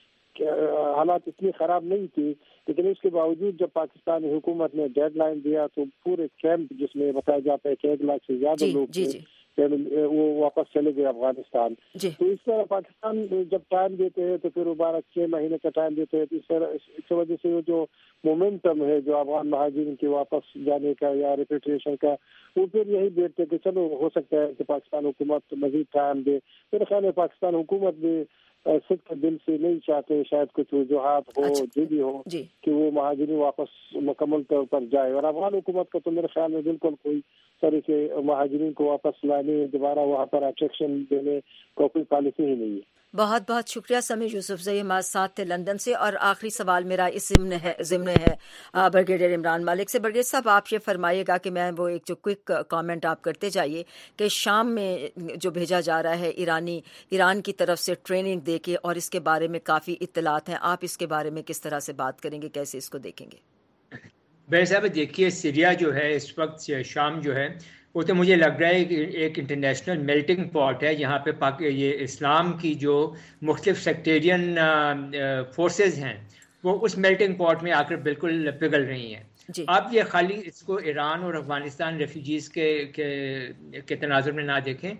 حالات اتنی خراب نہیں تھی, لیکن اس کے باوجود جب پاکستانی حکومت نے ڈیڈ لائن دیا تو پورے کیمپ جس میں بتایا جاتا ہے کہ ایک لاکھ سے زیادہ لوگ وہ واپس چلے گئے افغانستان. تو اس طرح پاکستان جب ٹائم دیتے ہیں تو پھر مبارک چھ مہینے کا ٹائم دیتے ہیں, تو اس طرح اس کی وجہ سے جو مومنٹم ہے جو افغان مہاجرین کے واپس جانے کا یا ریپیٹریشن کا, وہ پھر یہی دیکھتے کہ چلو ہو سکتا ہے کہ پاکستان حکومت مزید ٹائم دے. میرے خیال ہے پاکستان حکومت بھی صدق کے دل سے نہیں چاہتے, شاید کچھ وجوہات ہو جو بھی ہو کہ وہ مہاجرین واپس مکمل طور پر جائے. اور افغان حکومت کا تو میرے خیال میں بالکل کوئی طرح کے مہاجرین کو واپس لانے, دوبارہ وہاں پر اٹریکشن دینے کا کوئی پالیسی ہی نہیں ہے. بہت بہت شکریہ سمیع یوسف زئی ہمارے ساتھ تھے لندن سے. اور آخری سوال میرا اس ضمن ہے ضمن ہے بریگیڈیئر عمران مالک سے. بریگیڈیئر صاحب آپ یہ فرمائیے گا کہ میں وہ ایک جو کوئک کامنٹ آپ کرتے جائیے کہ شام میں جو بھیجا جا رہا ہے ایرانی ایران کی طرف سے ٹریننگ دے کے, اور اس کے بارے میں کافی اطلاعات ہیں, آپ اس کے بارے میں کس طرح سے بات کریں گے, کیسے اس کو دیکھیں گے؟ بھائی صاحب دیکھیے سیریا جو ہے اس وقت شام جو ہے وہ تو مجھے لگ رہا ہے کہ ایک انٹرنیشنل میلٹنگ پاٹ ہے جہاں پہ پاک یہ اسلام کی جو مختلف سیکٹیرین فورسز ہیں وہ اس میلٹنگ پاٹ میں آ کر بالکل پگھل رہی ہیں. جی. آپ یہ خالی اس کو ایران اور افغانستان ریفیوجیز کے کے تناظر میں نہ دیکھیں,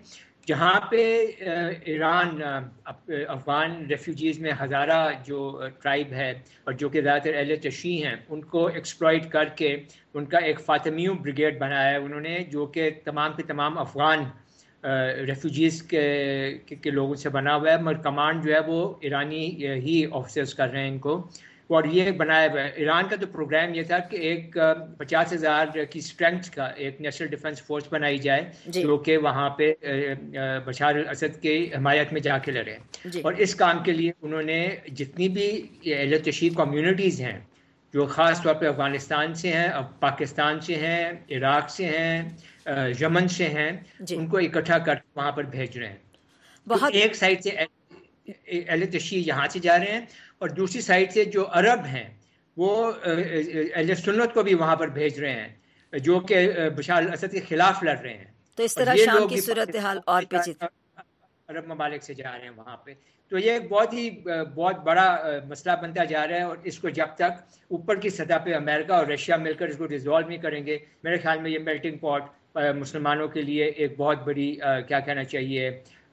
جہاں پہ ایران افغان ریفیوجیز میں ہزارہ جو ٹرائب ہے اور جو کہ زیادہ تر اہل تشیع ہیں ان کو ایکسپلائٹ کر کے ان کا ایک فاطمیوں بریگیڈ بنایا ہے انہوں نے، جو کہ تمام کے تمام افغان ریفیوجیز کے کے لوگوں سے بنا ہوا ہے، مگر کمانڈ جو ہے وہ ایرانی ہی آفیسرز کر رہے ہیں ان کو، اور یہ بنایا ہوا ہے۔ ایران کا تو پروگرام یہ تھا کہ ایک پچاس ہزار کی اسٹرینتھ کا ایک نیشنل ڈیفنس فورس بنائی جائے جی. جو کہ وہاں پہ بشار الاسد کی حمایت میں جا کے لڑے جی. اور اس کام کے لیے انہوں نے جتنی بھی اہل تشیع کمیونٹیز ہیں جو خاص طور پہ افغانستان سے ہیں، پاکستان سے ہیں، عراق سے ہیں، یمن سے ہیں جی. ان کو اکٹھا کر وہاں پر بھیج رہے ہیں۔ بہت ایک سائڈ سے اہل تشیع یہاں سے جا رہے ہیں اور دوسری سائڈ سے جو عرب ہیں وہ اہل سنت کو بھی وہاں پر بھیج رہے ہیں جو کہ بشار الاسد کے خلاف لڑ رہے ہیں۔ تو اس طرح شام کی صورتحال اور پیچیدہ، عرب ممالک سے جا رہے ہیں وہاں پہ، تو یہ ایک بہت ہی بہت بڑا مسئلہ بنتا جا رہا ہے، اور اس کو جب تک اوپر کی سطح پہ امریکہ اور رشیا مل کر اس کو ریزالو نہیں کریں گے، میرے خیال میں یہ میلٹنگ پاٹ مسلمانوں کے لیے ایک بہت بڑی کیا کہنا چاہیے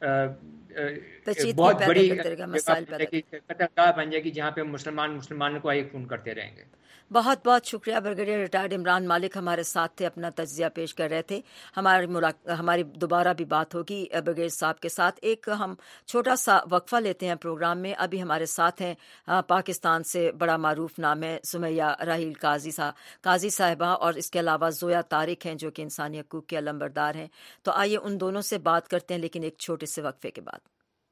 بہت بڑی قطرگاہ بن جائے گی جہاں پہ مسلمان مسلمانوں کو ایک خون کرتے رہیں گے۔ بہت بہت شکریہ بریگیڈیئر ریٹائرڈ عمران مالک ہمارے ساتھ تھے، اپنا تجزیہ پیش کر رہے تھے۔ ہماری ملاق... ہماری دوبارہ بھی بات ہوگی بریگیڈیئر صاحب کے ساتھ۔ ایک ہم چھوٹا سا وقفہ لیتے ہیں پروگرام میں۔ ابھی ہمارے ساتھ ہیں پاکستان سے بڑا معروف نام ہے سمیہ راحیل قاضی صاحب قاضی صاحبہ، اور اس کے علاوہ زویا طارق ہیں جو کہ انسانی حقوق کے علمبردار ہیں۔ تو آئیے ان دونوں سے بات کرتے ہیں، لیکن ایک چھوٹے سے وقفے کے بعد۔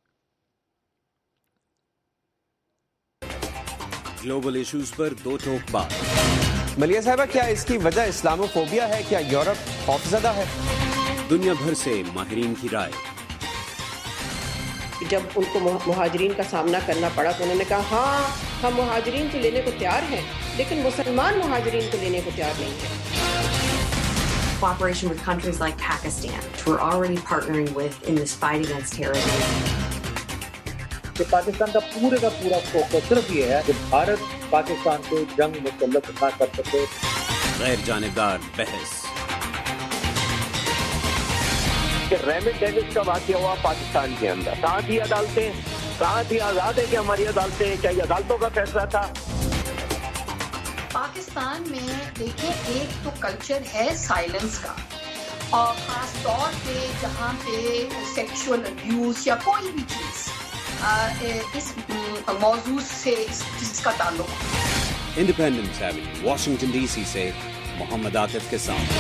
گلوبل ایشوز پر دو ٹوک بات۔ ملیہ صاحبہ، کیا اس کی وجہ اسلامو فوبیا ہے؟ کیا یورپ خوفزدہ ہے؟ دنیا بھر سے ماہرین کی رائے۔ جب ان کو مہاجرین کا سامنا کرنا پڑا تو انہوں نے کہا ہاں ہم مہاجرین کو لینے کو تیار ہیں، لیکن مسلمان مہاجرین کو لینے کو تیار نہیں ہیں۔ Cooperation with countries like Pakistan, which we're already partnering with in this fight against terrorism. کہ پاکستان کا پورے کا پورا فوکس صرف یہ ہے کہ بھارت پاکستان کو جنگ مسلط نہ کر سکے۔ غیر جانبدار بحث۔ کہ ریمنڈ ڈیوس کا واقعہ ہوا پاکستان کے اندر، کہاں تھی عدالتیں، کہاں تھی آزاد ہے کہ ہماری عدالتیں، کیا یہ عدالتوں کا فیصلہ تھا؟ پاکستان میں دیکھیں ایک تو کلچر ہے سائلنس کا، اور خاص طور پہ جہاں پہ سیکشول ابیوز یا کوئی بھی چیز اس موضوع سے اس چیز کا تعلق۔ Independence Avenue, Washington D C سے محمد عاطف کے ساتھ۔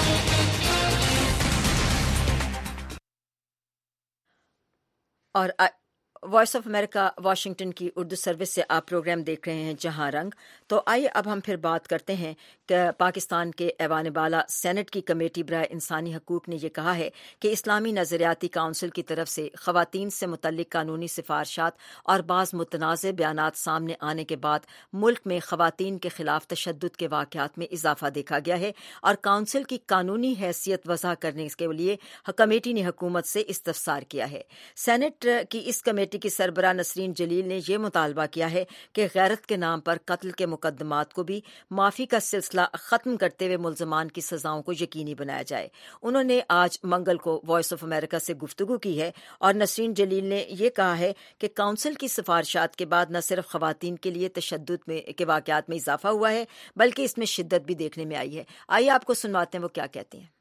اور وائس آف امریکہ واشنگٹن کی اردو سروس سے آپ پروگرام دیکھ رہے ہیں جہاں رنگ۔ تو آئیے اب ہم پھر بات کرتے ہیں کہ پاکستان کے ایوان بالا سینٹ کی کمیٹی برائے انسانی حقوق نے یہ کہا ہے کہ اسلامی نظریاتی کونسل کی طرف سے خواتین سے متعلق قانونی سفارشات اور بعض متنازع بیانات سامنے آنے کے بعد ملک میں خواتین کے خلاف تشدد کے واقعات میں اضافہ دیکھا گیا ہے، اور کونسل کی قانونی حیثیت وضع کرنے کے لیے کمیٹی نے حکومت سے استفسار کیا ہے۔ سینٹ کی اس کمیٹی کی سربراہ نسرین جلیل نے یہ مطالبہ کیا ہے کہ غیرت کے نام پر قتل کے مقدمات کو بھی معافی کا سلسلہ ختم کرتے ہوئے ملزمان کی سزاؤں کو یقینی بنایا جائے۔ انہوں نے آج منگل کو وائس آف امریکہ سے گفتگو کی ہے، اور نسرین جلیل نے یہ کہا ہے کہ کونسل کی سفارشات کے بعد نہ صرف خواتین کے لیے تشدد میں کے واقعات میں اضافہ ہوا ہے بلکہ اس میں شدت بھی دیکھنے میں آئی ہے۔ آئیے آپ کو سنواتے ہیں وہ کیا کہتے ہیں۔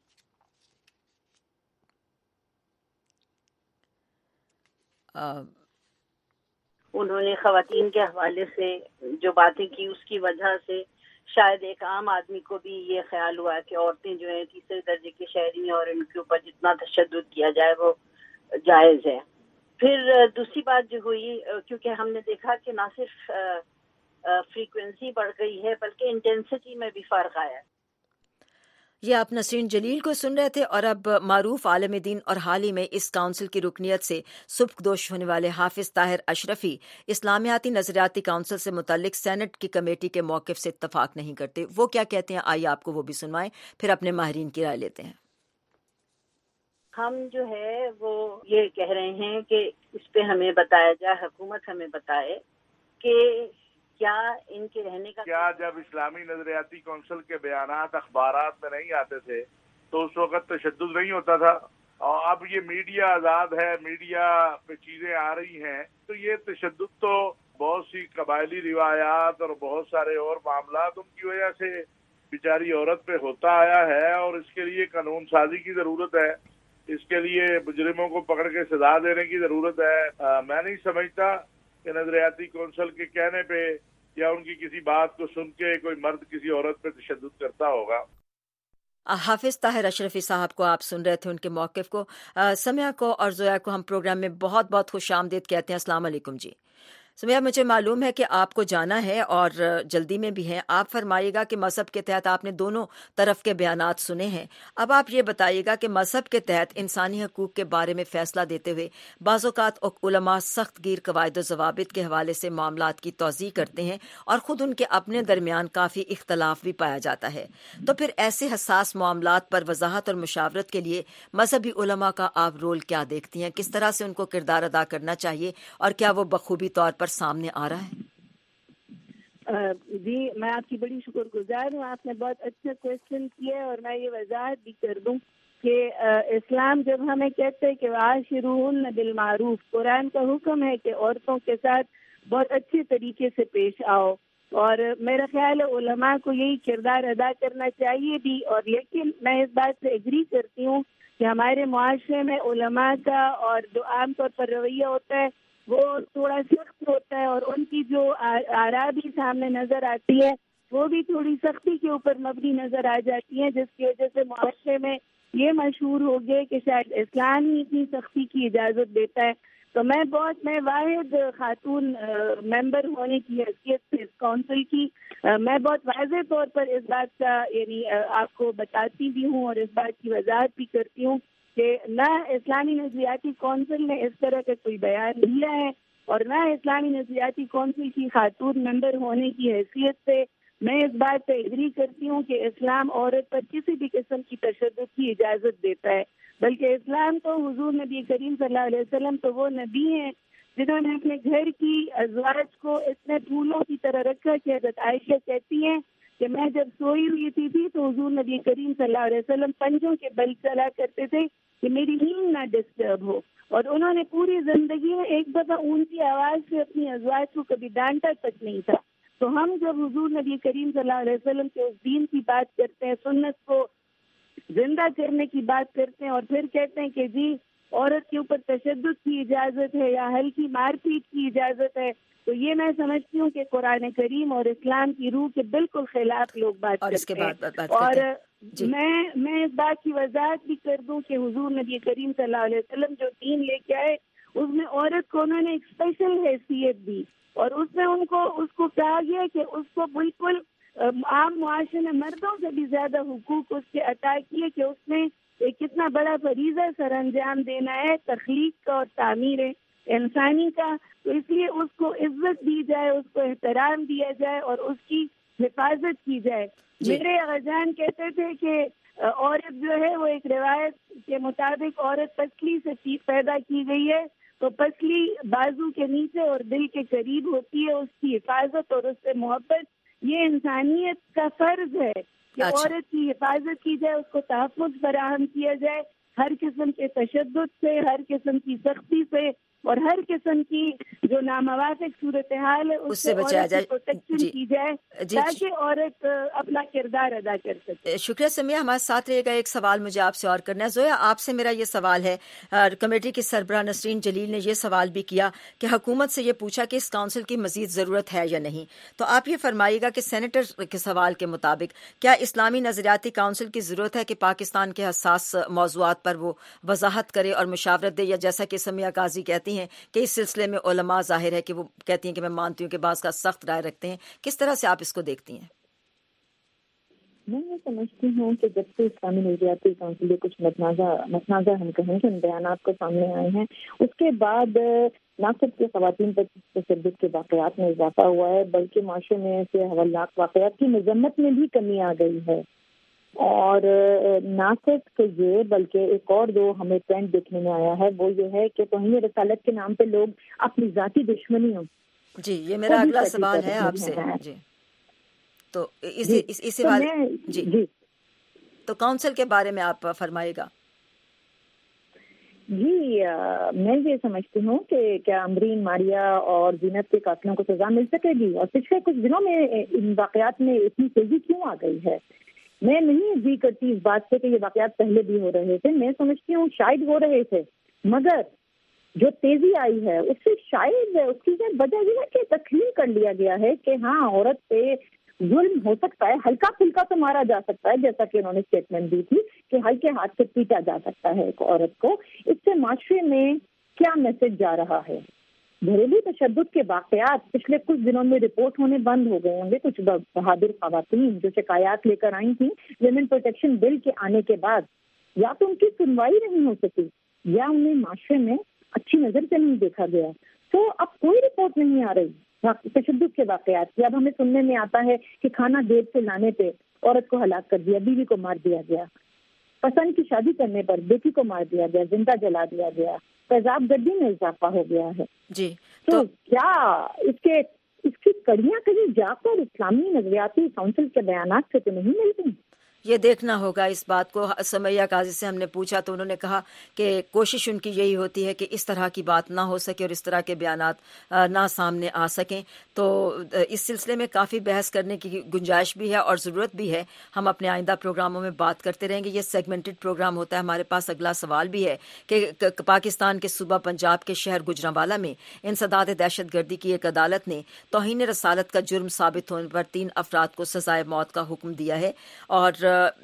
انہوں نے خواتین کے حوالے سے جو باتیں کی اس کی وجہ سے شاید ایک عام آدمی کو بھی یہ خیال ہوا کہ عورتیں جو ہیں تیسرے درجے کی شہری ہیں اور ان کے اوپر جتنا تشدد کیا جائے وہ جائز ہے۔ پھر دوسری بات جو ہوئی، کیونکہ ہم نے دیکھا کہ نہ صرف فریکوینسی بڑھ گئی ہے بلکہ انٹینسٹی میں بھی فرق آیا ہے۔ یہ آپ نسرین جلیل کو سن رہے تھے، اور اب معروف عالم دین اور حال ہی میں اس کونسل کی رکنیت سے سبکدوش ہونے والے حافظ طاہر اشرفی اسلامیاتی نظریاتی کونسل سے متعلق سینٹ کی کمیٹی کے موقف سے اتفاق نہیں کرتے۔ وہ کیا کہتے ہیں آئیے آپ کو وہ بھی سنوائیں، پھر اپنے ماہرین کی رائے لیتے ہیں۔ ہم جو ہے وہ یہ کہہ رہے ہیں کہ اس پہ ہمیں بتایا جائے، حکومت ہمیں بتائے کہ کیا ان کے رہنے کا کیا جب اسلامی نظریاتی کونسل کے بیانات اخبارات میں نہیں آتے تھے تو اس وقت تشدد نہیں ہوتا تھا، اور اب یہ میڈیا آزاد ہے، میڈیا پہ چیزیں آ رہی ہیں، تو یہ تشدد تو بہت سی قبائلی روایات اور بہت سارے اور معاملات ان کی وجہ سے بیچاری عورت پہ ہوتا آیا ہے، اور اس کے لیے قانون سازی کی ضرورت ہے، اس کے لیے مجرموں کو پکڑ کے سزا دینے کی ضرورت ہے۔ میں نہیں سمجھتا کہ نظریاتی کونسل کے کہنے پہ یا ان کی کسی بات کو سن کے کوئی مرد کسی عورت پہ تشدد کرتا ہوگا۔ حافظ طاہر اشرفی صاحب کو آپ سن رہے تھے، ان کے موقف کو۔ سمیہ کو اور زویا کو ہم پروگرام میں بہت بہت خوش آمدید کہتے ہیں۔ السلام علیکم جی۔ سمیہ، مجھے معلوم ہے کہ آپ کو جانا ہے اور جلدی میں بھی ہیں، آپ فرمائیے گا کہ مذہب کے تحت آپ نے دونوں طرف کے بیانات سنے ہیں، اب آپ یہ بتائیے گا کہ مذہب کے تحت انسانی حقوق کے بارے میں فیصلہ دیتے ہوئے بعض اوقات علماء سخت گیر قواعد و ضوابط کے حوالے سے معاملات کی توضیح کرتے ہیں اور خود ان کے اپنے درمیان کافی اختلاف بھی پایا جاتا ہے، تو پھر ایسے حساس معاملات پر وضاحت اور مشاورت کے لیے مذہبی علماء کا آپ رول کیا دیکھتی ہیں؟ کس طرح سے ان کو کردار ادا کرنا چاہیے اور کیا وہ بخوبی طور پر سامنے آ رہا ہے؟ جی، میں آپ کی بڑی شکر گزار ہوں، آپ نے بہت اچھا کویشچن کیا ہے، اور میں یہ وضاحت بھی کر دوں کہ اسلام جب ہمیں کہتے ہیں کہ وعاشروہن بالمعروف، قرآن کا حکم ہے کہ عورتوں کے ساتھ بہت اچھے طریقے سے پیش آؤ، اور میرا خیال ہے علماء کو یہی کردار ادا کرنا چاہیے بھی، اور لیکن میں اس بات سے ایگری کرتی ہوں کہ ہمارے معاشرے میں علماء کا اور جو عام طور پر رویہ ہوتا ہے وہ تھوڑا سخت ہوتا ہے، اور ان کی جو آراء بھی سامنے نظر آتی ہے وہ بھی تھوڑی سختی کے اوپر مبنی نظر آ جاتی ہیں، جس کی وجہ سے معاشرے میں یہ مشہور ہو گئے کہ شاید اسلام ہی اتنی سختی کی اجازت دیتا ہے۔ تو میں بہت میں واحد خاتون ممبر ہونے کی حیثیت سے اس کونسل کی میں بہت واضح طور پر اس بات کا یعنی آپ کو بتاتی بھی ہوں اور اس بات کی وضاحت بھی کرتی ہوں کہ نہ اسلامی نظریاتی کونسل نے اس طرح کا کوئی بیان دیا ہے، اور نہ اسلامی نظریاتی کونسل کی خاتون ممبر ہونے کی حیثیت سے میں اس بات سے اگری کرتی ہوں کہ اسلام عورت پر کسی بھی قسم کی تشدد کی اجازت دیتا ہے، بلکہ اسلام تو حضور نبی کریم صلی اللہ علیہ وسلم تو وہ نبی ہیں جنہوں نے اپنے گھر کی ازواج کو اتنے پھولوں کی طرح رکھا کہ حضرت عائشہ کہتی ہیں کہ میں جب سوئی ہوئی تھی تھی تو حضور نبی کریم صلی اللہ علیہ وسلم پنجوں کے بل چلا کرتے تھے کہ میری نیند نہ ڈسٹرب ہو، اور انہوں نے پوری زندگی میں ایک دفعہ اونچی آواز سے اپنی ازواج کو کبھی ڈانٹا تک نہیں تھا۔ تو ہم جب حضور نبی کریم صلی اللہ علیہ وسلم کے اس دین کی بات کرتے ہیں، سنت کو زندہ کرنے کی بات کرتے ہیں، اور پھر کہتے ہیں کہ جی عورت کے اوپر تشدد کی اجازت ہے یا ہلکی مار پیٹ کی اجازت ہے، تو یہ میں سمجھتی ہوں کہ قرآن کریم اور اسلام کی روح کے بالکل خلاف لوگ بات کرتے ہیں۔ اور میں میں اس بات کی وضاحت بھی کر دوں کہ حضور نبی کریم صلی اللہ علیہ وسلم جو دین لے کے آئے اس میں عورت کو انہوں نے ایک اسپیشل حیثیت دی، اور اس میں ان کو اس کو کہا گیا کہ اس کو بالکل عام معاشرے میں مردوں سے بھی زیادہ حقوق اس کے عطا کیے کہ اس نے ایک کتنا بڑا فریضہ سر انجام دینا ہے تخلیق کا اور تعمیر انسانی کا، تو اس لیے اس کو عزت دی جائے، اس کو احترام دیا جائے اور اس کی حفاظت کی جائے۔ میرے اغاجان کہتے تھے کہ عورت جو ہے وہ ایک روایت کے مطابق عورت پسلی سے پیدا کی گئی ہے، تو پسلی بازو کے نیچے اور دل کے قریب ہوتی ہے، اس کی حفاظت اور اس سے محبت یہ انسانیت کا فرض ہے کہ عورت کی حفاظت کی جائے، اس کو تحفظ فراہم کیا جائے ہر قسم کے تشدد سے، ہر قسم کی سختی سے، اور ہر قسم کی جو ناموافق صورتحال ہے اس سے بچایا جائے، پروٹیکشن کی جائے تاکہ عورت اپنا کردار ادا کر سکے۔ شکریہ سمیہ، ہمارے ساتھ رہے گا۔ ایک سوال مجھے آپ سے اور کرنا ہے۔ زویا، آپ سے میرا یہ سوال ہے، کمیٹی کی سربراہ نسرین جلیل نے یہ سوال بھی کیا کہ حکومت سے یہ پوچھا کہ اس کونسل کی مزید ضرورت ہے یا نہیں، تو آپ یہ فرمائیے گا کہ سینیٹر کے سوال کے مطابق کیا اسلامی نظریاتی کونسل کی ضرورت ہے کہ پاکستان کے حساس موضوعات پر وہ وضاحت کرے اور مشاورت دے، یا جیسا کہ سمیہ قاضی کہتی ہیں کہ اس سلسلے میں علماء ظاہر ہے کہ وہ کہتی ہیں کہ میں مانتی ہوں کہ بعض کا سخت رائے رکھتے ہیں، کس طرح سے آپ اس کو دیکھتی ہیں؟ میں یہ سمجھتی ہوں کہ جب سے اسلامی نظریاتی کونسل کچھ متنازع متنازع ہم کہیں کہ بیانات کو سامنے آئے ہیں، اس کے بعد نہ صرف کے خواتین پر تشدد کے واقعات میں اضافہ ہوا ہے بلکہ معاشرے میں سے حوالناک واقعات کی مذمت میں بھی کمی آ گئی ہے، اور نہ صرف کہ یہ بلکہ ایک اور جو ہمیں ٹرینڈ دیکھنے میں آیا ہے وہ یہ ہے کہ توہین رسالت کے نام پہ لوگ اپنی ذاتی دشمنیوں جی یہ میرا اگلا سوال ہے آپ سے جی تو اسی اسی والے جی جی تو کونسل کے بارے میں آپ فرمائے گا۔ جی آ, میں یہ سمجھتی ہوں کہ کیا امرین ماریہ اور زینت کے قاتلوں کو سزا مل سکے گی، اور پچھلے کچھ دنوں میں ان واقعات میں اتنی تیزی کیوں آ گئی ہے؟ میں نہیں اگری کرتی اس بات سے کہ یہ واقعات پہلے بھی ہو رہے تھے، میں سمجھتی ہوں شاید ہو رہے تھے، مگر جو تیزی آئی ہے اس سے شاید اس کی وجہ یہ ہے کہ تسلیم کر لیا گیا ہے کہ ہاں عورت پہ ظلم ہو سکتا ہے، ہلکا پھلکا تو مارا جا سکتا ہے، جیسا کہ انہوں نے اسٹیٹمنٹ دی تھی کہ ہلکے ہاتھ سے پیٹا جا سکتا ہے ایک عورت کو۔ اس سے معاشرے میں کیا میسج جا رہا ہے؟ گھریلو تشدد کے واقعات پچھلے کچھ دنوں میں رپورٹ ہونے بند ہو گئے ہوں گے۔ کچھ بہادر خواتین جو شکایات لے کر آئی تھیں ویمن پروٹیکشن بل کے آنے کے بعد، یا تو ان کی سنوائی نہیں ہو سکی یا انہیں معاشرے میں اچھی نظر سے نہیں دیکھا گیا، تو اب کوئی رپورٹ نہیں آ رہی تشدد کے واقعات کی۔ اب ہمیں سننے میں آتا ہے کہ کھانا دیر سے لانے پہ عورت کو ہلاک کر دیا، بیوی کو مار دیا گیا، پسند کی شادی کرنے پر بیٹی کو مار دیا گیا، زندہ جلا دیا گیا، تیزاب گردی میں اضافہ ہو گیا ہے۔ جی تو, تو کیا اس کے اس کی کڑیاں کہیں جا کر اسلامی نظریاتی کونسل کے بیانات سے تو نہیں ملتی؟ یہ دیکھنا ہوگا اس بات کو۔ سمیہ قاضی سے ہم نے پوچھا تو انہوں نے کہا کہ کوشش ان کی یہی ہوتی ہے کہ اس طرح کی بات نہ ہو سکے اور اس طرح کے بیانات نہ سامنے آ سکیں۔ تو اس سلسلے میں کافی بحث کرنے کی گنجائش بھی ہے اور ضرورت بھی ہے۔ ہم اپنے آئندہ پروگراموں میں بات کرتے رہیں گے۔ یہ سیگمنٹڈ پروگرام ہوتا ہے۔ ہمارے پاس اگلا سوال بھی ہے کہ پاکستان کے صوبہ پنجاب کے شہر گجرانوالہ میں انسداد دہشت گردی کی ایک عدالت نے توہین رسالت کا جرم ثابت ہونے پر تین افراد کو سزائے موت کا حکم دیا ہے، اور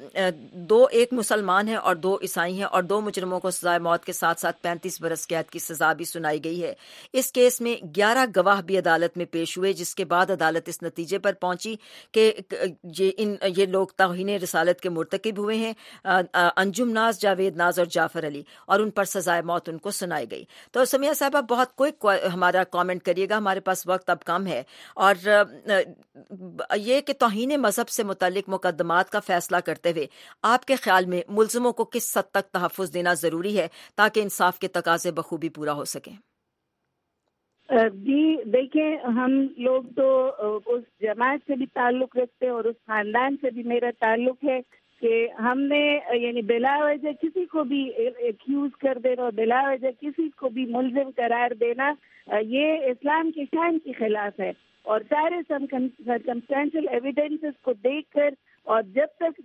دو ایک مسلمان ہیں اور دو عیسائی ہیں، اور دو مجرموں کو سزائے موت کے ساتھ ساتھ پینتیس برس قید کی سزا بھی سنائی گئی ہے۔ اس کیس میں گیارہ گواہ بھی عدالت میں پیش ہوئے، جس کے بعد عدالت اس نتیجے پر پہنچی کہ یہ ان یہ لوگ توہین رسالت کے مرتکب ہوئے ہیں، انجم ناز، جاوید ناز اور جعفر علی، اور ان پر سزائے موت ان کو سنائی گئی۔ تو سمیہ صاحبہ بہت کوئک ہمارا کامنٹ کریے گا، ہمارے پاس وقت اب کم ہے، اور یہ کہ توہین مذہب سے متعلق مقدمات کا فیصلہ کرتے ہوئے آپ کے خیال میں ملزموں کو کس حد تک تحفظ دینا ضروری ہے تاکہ انصاف کے تقاضے بخوبی پورا ہو سکیں؟ جی دیکھیں، ہم لوگ تو اس جماعت سے بھی تعلق رکھتے ہیں اور اس خاندان سے بھی میرا تعلق ہے کہ ہم نے یعنی بلا وجہ کسی کو بھی ایکیوز کر دینا اور بلا وجہ کسی کو بھی ملزم قرار دینا یہ اسلام کی شان کے خلاف ہے، اور سارے سرکمسٹینشل ایویڈنسز کو دیکھ کر، اور جب تک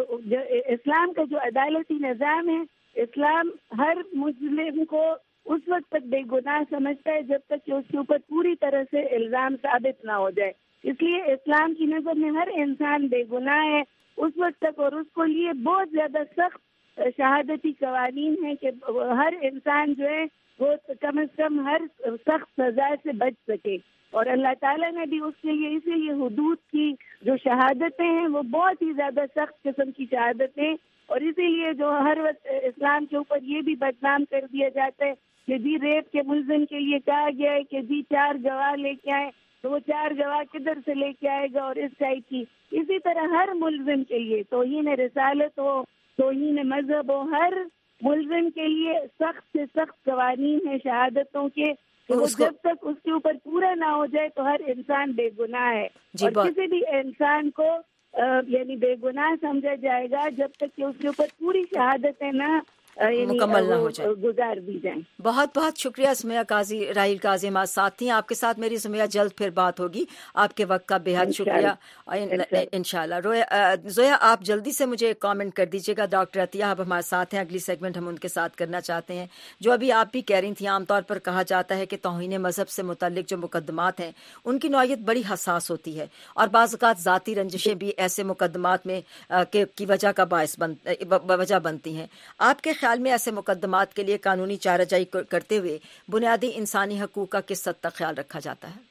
اسلام کا جو عدالتی نظام ہے، اسلام ہر مسلم کو اس وقت تک بے گناہ سمجھتا ہے جب تک کہ اس کے اوپر پوری طرح سے الزام ثابت نہ ہو جائے۔ اس لیے اسلام کی نظر میں ہر انسان بے گناہ ہے اس وقت تک، اور اس کو لیے بہت زیادہ سخت شہادتی قوانین ہیں کہ ہر انسان جو ہے وہ کم از کم ہر سخت سزا سے بچ سکے، اور اللہ تعالیٰ نے بھی اس کے لیے اسی لیے حدود کی جو شہادتیں ہیں وہ بہت ہی زیادہ سخت قسم کی شہادتیں، اور اسی لیے جو ہر وقت اسلام کے اوپر یہ بھی بدنام کر دیا جاتا ہے کہ جی ریپ کے ملزم کے لیے کہا گیا ہے کہ جی چار گواہ لے کے آئے، تو وہ چار گواہ کدھر سے لے کے آئے گا، اور اس ٹائپ کی۔ اسی طرح ہر ملزم کے لیے توہین رسالت ہو، توہین مذہب ہو، ہر ملزم کے لیے سخت سے سخت قوانین ہیں شہادتوں کے، کہ وہ جب تک اس کے اوپر پورا نہ ہو جائے تو ہر انسان بے گناہ ہے، اور کسی بھی انسان کو یعنی بے گناہ سمجھا جائے گا جب تک کہ اس کے اوپر پوری شہادتیں نہ مکمل نہ ہو جائے، گزار دی جائیں۔ بہت بہت شکریہ سمیہ قاضی، راحیل قاضی ہمارے ساتھ تھیں۔ آپ کے ساتھ میری سمیہ جلد پھر بات ہوگی۔ آپ کے وقت کا بے حد شکریہ انشاءاللہ۔ زویا آپ جلدی سے مجھے ایک کامنٹ کر دیجیے گا۔ ڈاکٹر عطیہ اب ہمارے ساتھ ہیں، اگلی سیگمنٹ ہم ان کے ساتھ کرنا چاہتے ہیں۔ جو ابھی آپ بھی کہہ رہی تھیں، عام طور پر کہا جاتا ہے کہ توہین مذہب سے متعلق جو مقدمات ہیں ان کی نوعیت بڑی حساس ہوتی ہے، اور بعض اوقات ذاتی رنجشیں بھی ایسے مقدمات میں کی وجہ کا باعث وجہ بنتی ہیں۔ آپ کے خیال میں ایسے مقدمات کے لیے قانونی چارہ جائی کرتے ہوئے بنیادی انسانی حقوق کا کس حد تک خیال رکھا جاتا ہے؟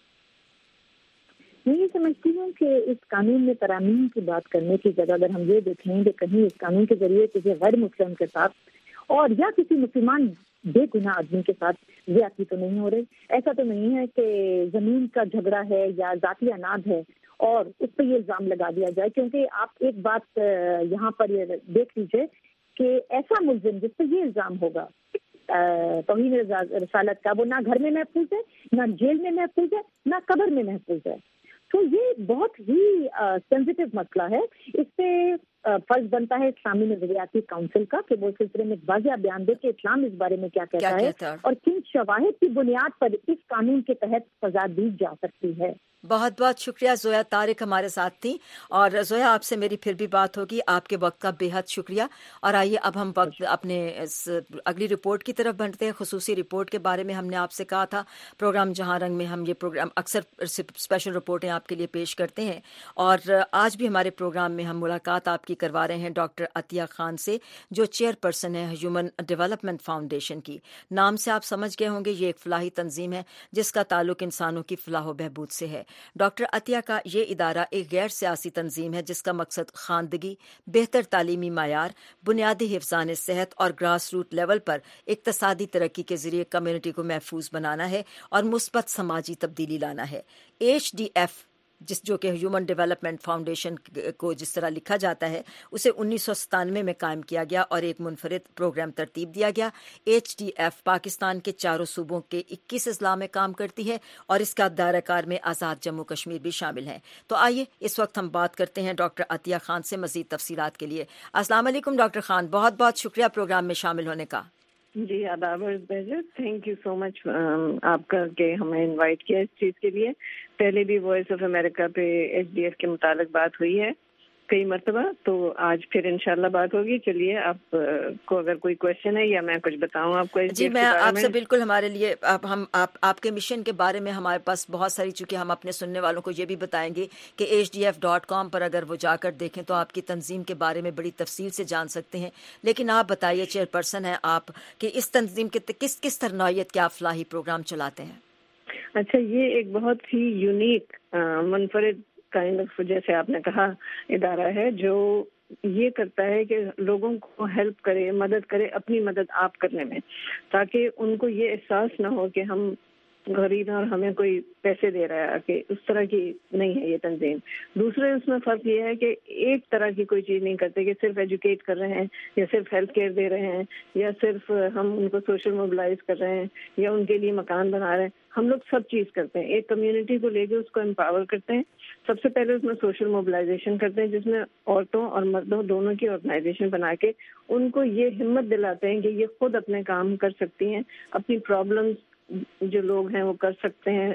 میں یہ سمجھتی ہوں کہ اس قانون میں ترامیم کی بات کرنے کی جگہ اگر ہم یہ دیکھیں کہ کہیں اس قانون کے ذریعے کسی غیر مسلم کے ساتھ اور یا کسی مسلمان بے گناہ آدمی کے ساتھ زیادتی تو نہیں ہو رہی، ایسا تو نہیں ہے کہ زمین کا جھگڑا ہے یا ذاتی اناد ہے اور اس پہ یہ الزام لگا دیا جائے، کیونکہ آپ ایک بات یہاں پر یہ دیکھ لیجئے کہ ایسا ملزم جس پہ یہ الزام ہوگا توہین رسالت کا، وہ نہ گھر میں محفوظ ہے، نہ جیل میں محفوظ ہے، نہ قبر میں محفوظ ہے۔ تو یہ بہت ہی سینسیٹیو مسئلہ ہے، اس پہ فرض بنتا ہے اسلامی نظریاتی کونسل کا کہ وہ اس سلسلے میں واضح بیان دے کہ اسلام اس بارے میں کیا کہتا ہے اور کن شواہد کی بنیاد پر اس قانون کے تحت سزا دی جا سکتی ہے. بہت بہت شکریہ. زویا طارق ہمارے ساتھ تھیں اور زویا آپ سے میری پھر بھی بات ہوگی. آپ کے وقت کا بے حد شکریہ. اور آئیے اب ہم وقت اپنے اگلی رپورٹ کی طرف بڑھتے ہیں. خصوصی رپورٹ کے بارے میں ہم نے آپ سے کہا تھا پروگرام جہاں رنگ میں ہم یہ پروگرام اکثر اسپیشل رپورٹیں آپ کے لیے پیش کرتے ہیں اور آج بھی ہمارے پروگرام میں ہم ملاقات آپ کی کروا رہے ہیں ڈاکٹر عطیہ خان سے جو چیئر پرسن ہے ہیومن ڈیولپمنٹ فاؤنڈیشن کی. نام سے آپ سمجھ گئے ہوں گے یہ ایک فلاحی تنظیم ہے جس کا تعلق انسانوں کی فلاح و بہبود سے ہے. ڈاکٹر عطیہ کا یہ ادارہ ایک غیر سیاسی تنظیم ہے جس کا مقصد خواندگی، بہتر تعلیمی معیار، بنیادی حفظان صحت اور گراس روٹ لیول پر اقتصادی ترقی کے ذریعے کمیونٹی کو محفوظ بنانا ہے اور مثبت سماجی تبدیلی لانا ہے. ایچ ڈی ایف جس جو کہ ہیومن ڈیولپمنٹ فاؤنڈیشن کو جس طرح لکھا جاتا ہے اسے انیس سو ستانوے میں قائم کیا گیا اور ایک منفرد پروگرام ترتیب دیا گیا. ایچ ڈی ایف پاکستان کے چاروں صوبوں کے اکیس اضلاع میں کام کرتی ہے اور اس کا دائرہ کار میں آزاد جموں کشمیر بھی شامل ہیں. تو آئیے اس وقت ہم بات کرتے ہیں ڈاکٹر عطیہ خان سے مزید تفصیلات کے لیے. السلام علیکم ڈاکٹر خان، بہت بہت شکریہ پروگرام میں شامل ہونے کا. جی آداب تھینک یو سو مچ آپ کا کہ ہمیں انوائٹ کیا اس چیز کے لیے. پہلے بھی وائس آف امریکہ پہ ایچ ڈی ایف کے متعلق بات ہوئی ہے کئی مرتبہ، تو آج پھر انشاءاللہ بات ہوگی. چلیے آپ کو اگر کوئی کوشچن ہے یا میں کچھ بتاؤں آپ کو. جی میں آپ سے بالکل ہمارے لیے ہم آپ آپ کے مشن کے بارے میں ہمارے پاس بہت ساری، چونکہ ہم اپنے سننے والوں کو یہ بھی بتائیں گے کہ H D F dot com پر اگر وہ جا کر دیکھیں تو آپ کی تنظیم کے بارے میں بڑی تفصیل سے جان سکتے ہیں. لیکن آپ بتائیے چیئر پرسن ہیں آپ کہ اس تنظیم کے کس کس طرح نوعیت کے آپ فلاحی پروگرام چلاتے ہیں؟ اچھا، یہ ایک بہت ہی یونیک منفرد کائنڈ آف جیسے آپ نے کہا ادارہ ہے جو یہ کرتا ہے کہ لوگوں کو ہیلپ کرے، مدد کرے اپنی مدد آپ کرنے میں، تاکہ ان کو یہ احساس نہ ہو کہ ہم غریب ہیں اور ہمیں کوئی پیسے دے رہا ہے، کہ اس طرح کی نہیں ہے یہ تنظیم. دوسرے اس میں فرق یہ ہے کہ ایک طرح کی کوئی چیز نہیں کرتے کہ صرف ایجوکیٹ کر رہے ہیں یا صرف ہیلتھ کیئر دے رہے ہیں یا صرف ہم ان کو سوشل موبلائز کر رہے ہیں یا ان کے لیے مکان بنا رہے ہیں. ہم لوگ سب چیز کرتے ہیں، ایک کمیونٹی کو لے کے اس کو امپاور کرتے ہیں. سب سے پہلے اس میں سوشل موبلائزیشن کرتے ہیں جس میں عورتوں اور مردوں دونوں کی آرگنائزیشن بنا کے ان کو یہ ہمت دلاتے ہیں کہ یہ خود اپنے کام کر سکتی ہیں، اپنی پرابلمز جو لوگ ہیں وہ کر سکتے ہیں،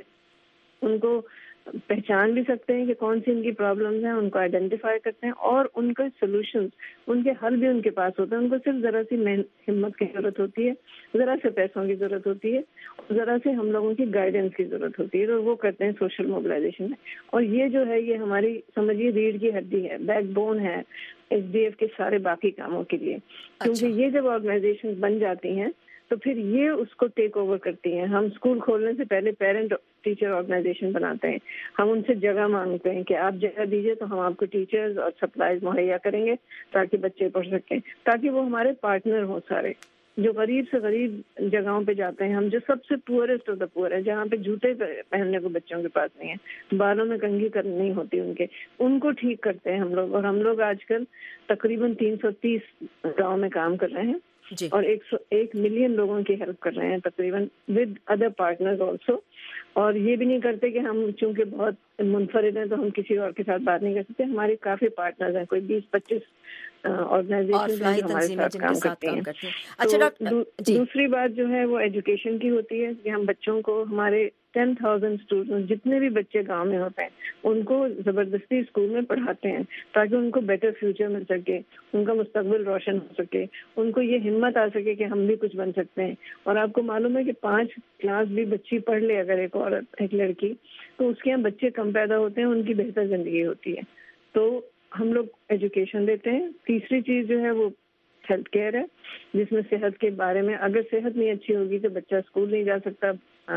ان کو پہچان بھی سکتے ہیں کہ کون سی ان کی پرابلمز ہیں، ان کو آئیڈینٹیفائی کرتے ہیں اور ان کے سولوشنز، ان کے حل بھی ان کے پاس ہوتے ہیں. ان کو صرف ذرا سی ہمت کی ضرورت ہوتی ہے، ذرا سے پیسوں کی ضرورت ہوتی ہے، ذرا سے ہم لوگوں کی گائیڈنس کی ضرورت ہوتی ہے، تو وہ کرتے ہیں سوشل موبلائزیشن میں. اور یہ جو ہے یہ ہماری سمجھیے ریڑھ کی ہڈی ہے، بیک بون ہے ایچ ڈی ایف کے سارے باقی کاموں کے لیے. کیونکہ یہ جب آرگنائزیشن بن جاتی ہیں تو پھر یہ اس کو ٹیک اوور کرتی ہیں. ہم اسکول کھولنے سے پہلے پیرنٹ ٹیچر آرگنائزیشن بناتے ہیں، ہم ان سے جگہ مانگتے ہیں کہ آپ جگہ دیجیے تو ہم آپ کو ٹیچرز اور سپلائز مہیا کریں گے تاکہ بچے پڑھ سکیں، تاکہ وہ ہمارے پارٹنر ہوں سارے جو غریب سے غریب جگہوں پہ جاتے ہیں. ہم جو سب سے پورسٹ آف دا پور ہے، جہاں پہ جوتے پہننے کو بچوں کے پاس نہیں ہے، بالوں میں کنگھی کرنی نہیں ہوتی ان کے، ان کو ٹھیک کرتے ہیں ہم لوگ. اور ہم لوگ آج کل تقریباً تین سو تیس گاؤں میں کام کر رہے ہیں جی. اور ایک سو ایک ملین لوگوں کی ہیلپ کر رہے ہیں تقریباً ود ادر پارٹنرز آلسو. اور یہ بھی نہیں کرتے کہ ہم چونکہ بہت منفرد ہیں تو ہم کسی اور کے ساتھ بات نہیں کر سکتے. ہمارے کافی پارٹنرز ہیں، کوئی بیس پچیس آرگنائزیشن ہمارے ساتھ کام کرتی ہیں. اچھا دوسری بات جو ہے وہ ایجوکیشن کی ہوتی ہے کہ ہم بچوں کو، ہمارے ٹین تھاؤزینڈ اسٹوڈنٹ جتنے بھی بچے گاؤں میں ہوتے ہیں ان کو زبردستی اسکول میں پڑھاتے ہیں تاکہ ان کو بیٹر فیوچر مل سکے، ان کا مستقبل روشن ہو سکے، ان کو یہ ہمت آ سکے کہ ہم بھی کچھ بن سکتے ہیں. اور آپ کو معلوم ہے کہ پانچ کلاس بھی بچی پڑھ لے اگر ایک عورت ایک لڑکی تو اس کے یہاں بچے کم پیدا ہوتے ہیں، ان کی بہتر زندگی ہوتی ہے. تو ہم لوگ ایجوکیشن دیتے ہیں. تیسری چیز جو ہے وہ ہیلتھ کیئر ہے جس میں صحت کے بارے میں، اگر صحت نہیں اچھی ہوگی تو بچہ اسکول نہیں جا سکتا،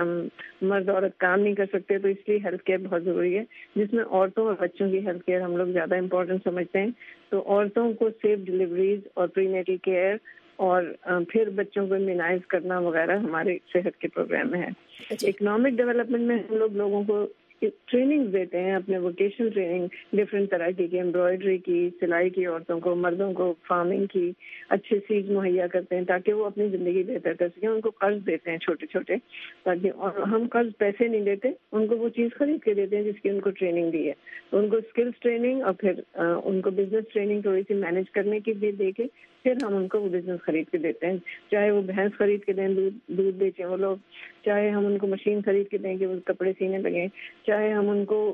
مرد عورت کام نہیں کر سکتے، تو اس لیے ہیلتھ کیئر بہت ضروری ہے جس میں عورتوں اور بچوں کی ہیلتھ کیئر ہم لوگ زیادہ امپورٹنٹ سمجھتے ہیں. تو عورتوں کو سیف ڈلیوریز اور پری نیٹل کیئر اور پھر بچوں کو امیونائز کرنا وغیرہ ہمارے صحت کے پروگرام میں ہے. اکنامک ڈیولپمنٹ میں ہم لوگ لوگوں کو ٹریننگ دیتے ہیں, اپنے ووکیشنل ٹریننگ ڈفرینٹ طرح کی, ایمبرائڈری کی, سلائی کی, عورتوں کو, مردوں کو, فارمنگ کی اچھے سیز مہیا کرتے ہیں تاکہ وہ اپنی زندگی بہتر کر سکیں. ان کو قرض دیتے ہیں چھوٹے چھوٹے, تاکہ, اور ہم قرض پیسے نہیں دیتے, ان کو وہ چیز خرید کے دیتے ہیں جس کی ان کو ٹریننگ دی ہے. تو ان کو اسکلس ٹریننگ اور پھر ان کو بزنس ٹریننگ تھوڑی سی مینیج کرنے کی بھی دے کے پھر ہم ان کو وہ بزنس خرید کے دیتے ہیں. چاہے وہ بھینس خرید کے دیں, دودھ دودھ بیچیں وہ لوگ, چاہے ہم ان کو مشین خرید کے دیں کہ وہ کپڑے سینے لگیں, چاہے ہم ان کو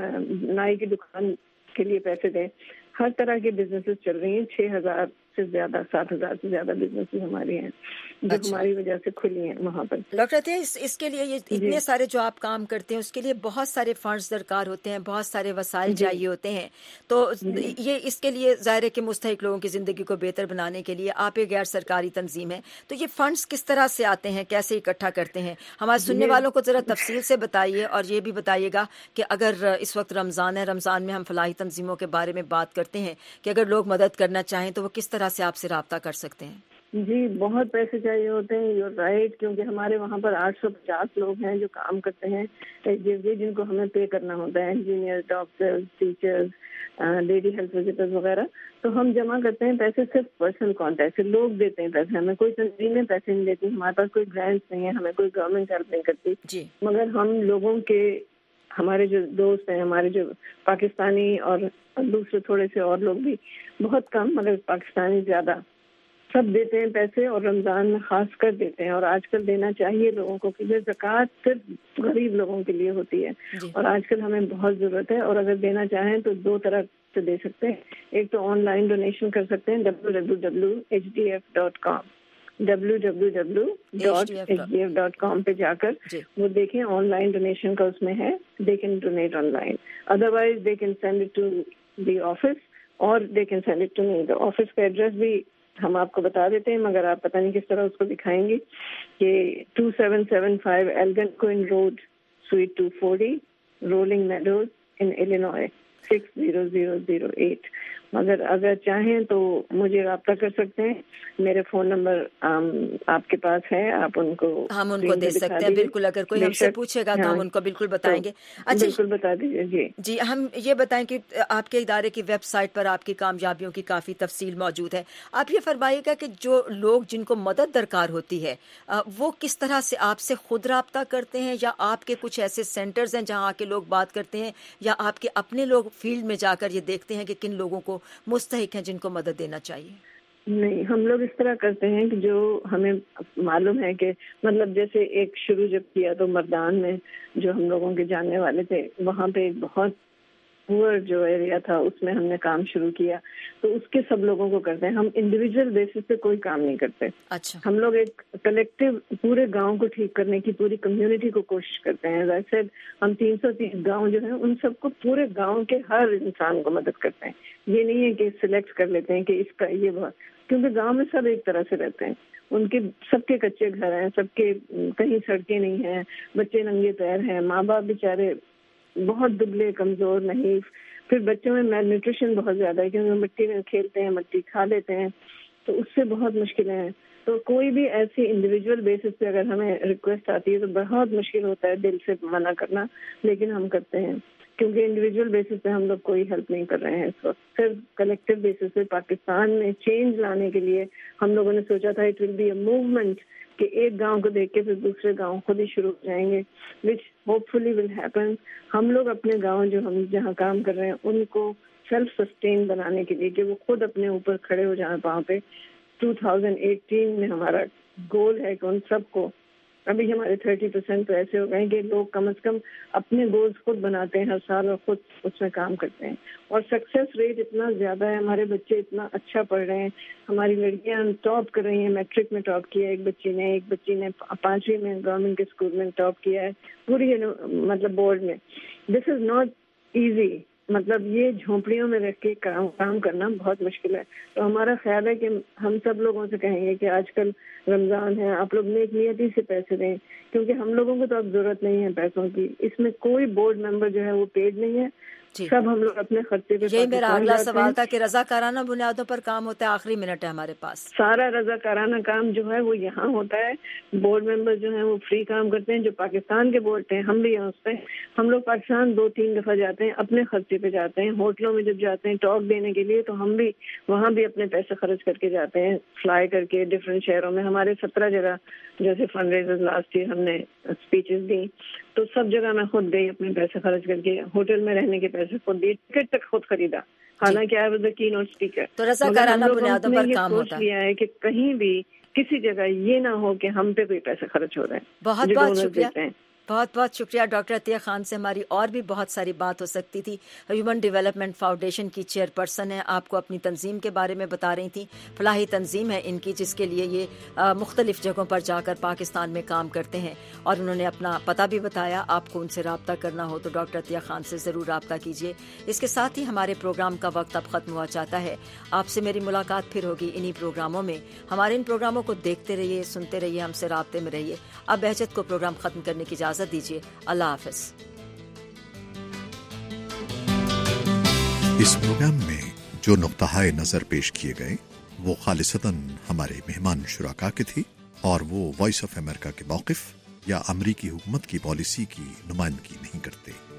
نائی کی دکان کے لیے پیسے دیں. ہر طرح کے بزنسز چل رہی ہیں. چھ ہزار سے زیادہ, سات ہزار سے زیادہ بزنسز ہمارے ہیں جو اچھا. ہماری وجہ سے کھلی ہیں وہاں پر. ڈاکٹر عطیہ, اس, اس کے لیے یہ اتنے جی. سارے جو آپ کام کرتے ہیں اس کے لیے بہت سارے فنڈز درکار ہوتے ہیں, بہت سارے وسائل جی. چاہیے ہوتے ہیں. تو جی. یہ اس کے لیے ظاہر ہے کہ مستحق لوگوں کی زندگی کو بہتر بنانے کے لیے آپ ایک غیر سرکاری تنظیم ہے, تو یہ فنڈز کس طرح سے آتے ہیں, کیسے اکٹھا کرتے ہیں؟ ہمارے سننے والوں کو ذرا تفصیل سے بتائیے, اور یہ بھی بتائیے گا کہ اگر اس وقت رمضان ہے, رمضان میں ہم فلاحی تنظیموں کے بارے میں بات کرتے ہیں کہ اگر لوگ مدد کرنا چاہیں تو وہ کس طرح سے آپ سے رابطہ کر سکتے ہیں؟ جی, بہت پیسے چاہیے ہوتے ہیں, یو رائٹ, کیونکہ ہمارے وہاں پر آٹھ سو پچاس لوگ ہیں جو کام کرتے ہیں, جن کو ہمیں پے کرنا ہوتا ہے, engineer, doctor, teachers, lady health visitors وغیرہ. تو ہم جمع کرتے ہیں پیسے صرف پرسنل کانٹیکٹ سے. لوگ دیتے ہیں پیسے, ہمیں کوئی تنظیمیں پیسے نہیں دیتی, ہمارے پاس کوئی گرانٹس نہیں ہے, ہمیں کوئی گورنمنٹ ہیلپ نہیں کرتی جی. مگر ہم لوگوں کے, ہمارے جو دوست ہیں, ہمارے جو پاکستانی اور دوسرے تھوڑے سے اور لوگ بھی, بہت کم مگر پاکستانی زیادہ, سب دیتے ہیں پیسے, اور رمضان میں خاص کر دیتے ہیں. اور آج کل دینا چاہیے لوگوں کو, کیونکہ زکوٰۃ صرف غریب لوگوں کے لیے ہوتی ہے جی. اور آج کل ہمیں بہت ضرورت ہے. اور اگر دینا چاہیں تو دو طرح سے دے سکتے ہیں. ایک تو آن لائن ڈونیشن کر سکتے ہیں, W W W H D F dot com W W W dot H D F dot com پہ جا کر جی. وہ دیکھیں, آن لائن ڈونیشن کا اس میں ہے, they can donate online. Otherwise they can send it to the office, اور they can send it to me. Office کا ایڈریس بھی ہم آپ کو بتا دیتے ہیں, مگر آپ پتہ نہیں کس طرح اس کو دکھائیں گے, کہ two seven seven five Algonquin road, suite two forty, Rolling Meadows in Illinois, six zero zero zero eight. مگر اگر چاہیں تو مجھے رابطہ کر سکتے ہیں, میرے فون نمبر آپ کے پاس ہے, آپ ان کو ہم ان کو دے سکتے ہیں. بالکل, اگر کوئی ہم سے پوچھے گا تو ہم ان کو بالکل بتائیں گے. اچھا, بالکل بتا دیجیے. جی جی ہم یہ بتائیں کہ آپ کے ادارے کی ویب سائٹ پر آپ کی کامیابیوں کی کافی تفصیل موجود ہے. آپ یہ فرمائیے گا کہ جو لوگ جن کو مدد درکار ہوتی ہے وہ کس طرح سے آپ سے خود رابطہ کرتے ہیں, یا آپ کے کچھ ایسے سینٹرز ہیں جہاں آ کے لوگ بات کرتے ہیں, یا آپ کے اپنے لوگ فیلڈ میں جا کر یہ دیکھتے ہیں کہ کن لوگوں کو مستحق ہیں جن کو مدد دینا چاہیے؟ نہیں, ہم لوگ اس طرح کرتے ہیں کہ جو ہمیں معلوم ہے کہ مطلب جیسے ایک شروع جب کیا تو مردان میں جو ہم لوگوں کے جاننے والے تھے, وہاں پہ ایک بہت پور جو ایریا تھا اس میں ہم نے کام شروع کیا, تو اس کے سب لوگوں کو کرتے ہیں. ہم انڈیویجول بیسس پہ کوئی کام نہیں کرتے. اچھا. ہم لوگ ایک کلیکٹیو پورے گاؤں کو ٹھیک کرنے کی, پوری کمیونٹی کو کوشش کرتے ہیں. ویسے ہم تین سو تیس گاؤں جو ہیں ان سب کو, پورے گاؤں کے ہر انسان کو مدد کرتے ہیں. یہ نہیں ہے کہ سلیکٹ کر لیتے ہیں کہ اس کا یہ بہت, کیونکہ گاؤں میں سب ایک طرح سے رہتے ہیں, ان کے سب کے کچے گھر ہیں, سب کے کہیں سڑکیں نہیں ہیں, بچے ننگے پیر ہیں, ماں باپ بیچارے بہت دبلے کمزور نہیں, پھر بچوں میں میل نیوٹریشن بہت زیادہ ہے کیونکہ مٹی میں کھیلتے ہیں, مٹی کھا لیتے ہیں, تو اس سے بہت مشکلیں ہیں. تو کوئی بھی ایسی انڈیویجول بیسس پہ اگر ہمیں ریکویسٹ آتی ہے تو بہت مشکل ہوتا ہے دل سے منع کرنا, لیکن ہم کرتے ہیں کیونکہ انڈیویجول بیسس پہ ہم لوگ کوئی ہیلپ نہیں کر رہے ہیں اس وقت. صرف کلیکٹیو بیسس پہ پاکستان میں چینج لانے کے لیے ہم لوگوں نے سوچا تھا it will be a movement, کہ ایک گاؤں کو دیکھ کے پھر دوسرے گاؤں خود ہی شروع ہو جائیں گے, وچ ہوپ فلی ول ہیپن. ہم لوگ اپنے گاؤں جو ہم جہاں کام کر رہے ہیں ان کو سیلف سسٹین بنانے کے لیے, کہ وہ خود اپنے اوپر کھڑے ہو جائیں پاؤں پہ. ٹو تھاؤزینڈ ایٹین میں ہمارا گول ہے کہ ان سب کو, ابھی ہمارے تھرٹی پرسینٹ تو ایسے ہو گئے ہیں کہ لوگ کم از کم اپنے گولز خود بناتے ہیں ہر سال اور خود اس میں کام کرتے ہیں, اور سکسیس ریٹ اتنا زیادہ ہے, ہمارے بچے اتنا اچھا پڑھ رہے ہیں, ہماری لڑکیاں ٹاپ کر رہی ہیں. میٹرک میں ٹاپ کیا ہے ایک بچی نے, ایک بچی نے پانچویں میں گورنمنٹ کے اسکول میں ٹاپ کیا ہے پوری مطلب بورڈ میں. دس از ناٹ ایزی, مطلب یہ جھونپڑیوں میں رہ کے کام کام کرنا بہت مشکل ہے. تو ہمارا خیال ہے کہ ہم سب لوگوں سے کہیں گے کہ آج کل رمضان ہے, آپ لوگ نیک نیتی سے پیسے دیں, کیونکہ ہم لوگوں کو تو اب ضرورت نہیں ہے پیسوں کی. اس میں کوئی بورڈ ممبر جو ہے وہ پیڈ نہیں ہے, سب ہم لوگ اپنے خرچے پہ. یہی میرا اگلا سوال تھا کہ رضاکارانہ بنیادوں پر کام ہوتا ہے. آخری منٹ ہے ہمارے پاس. سارا رضاکارانہ کام جو ہے وہ یہاں ہوتا ہے. بورڈ ممبر جو ہیں وہ فری کام کرتے ہیں. جو پاکستان کے بورڈ ہیں ہم بھی یہاں اس پہ ہم لوگ پاکستان دو تین دفعہ جاتے ہیں, اپنے خرچے پہ جاتے ہیں. ہوٹلوں میں جب جاتے ہیں ٹاک دینے کے لیے تو ہم بھی وہاں بھی اپنے پیسے خرچ کر کے جاتے ہیں, فلائی کر کے ڈفرینٹ شہروں میں. ہمارے سترہ جگہ جیسے فنڈ ریزر لاسٹ ایئر ہم نے اسپیچز دی تو سب جگہ میں خود گئی اپنے پیسے خرچ کر کے. ہوٹل میں رہنے کے پیسے خود دیے, ٹکٹ تک خود خریدا, حالانکہ آئی واز دی کی نوٹ اسپیکر. تو رضاکارانہ بنیادوں پر کام ہوتا ہے کہ کہیں بھی کسی جگہ یہ نہ ہو کہ ہم پہ کوئی پیسے خرچ ہو رہے ہیں. بہت بہت شکریہ, بہت بہت شکریہ ڈاکٹر عطیہ خان سے. ہماری اور بھی بہت ساری بات ہو سکتی تھی. ہیومن ڈیولپمنٹ فاؤنڈیشن کی چیئر پرسن ہے, آپ کو اپنی تنظیم کے بارے میں بتا رہی تھیں. فلاحی تنظیم ہے ان کی جس کے لیے یہ مختلف جگہوں پر جا کر پاکستان میں کام کرتے ہیں, اور انہوں نے اپنا پتہ بھی بتایا. آپ کو ان سے رابطہ کرنا ہو تو ڈاکٹر عطیہ خان سے ضرور رابطہ کیجیے. اس کے ساتھ ہی ہمارے پروگرام کا وقت اب ختم ہوا چاہتا ہے. آپ سے میری ملاقات پھر ہوگی انہی پروگراموں میں. ہمارے ان پروگراموں کو دیکھتے رہیے, سنتے رہیے, ہم سے رابطے میں رہیے. اب بہجت کو پروگرام ختم کرنے کی اجازت دیجیے. اللہ حافظ. اس پروگرام میں جو نقطہ نظر پیش کیے گئے وہ خالصتاً ہمارے مہمان شرکا کے تھی, اور وہ وائس آف امریکہ کے موقف یا امریکی حکومت کی پالیسی کی نمائندگی نہیں کرتے.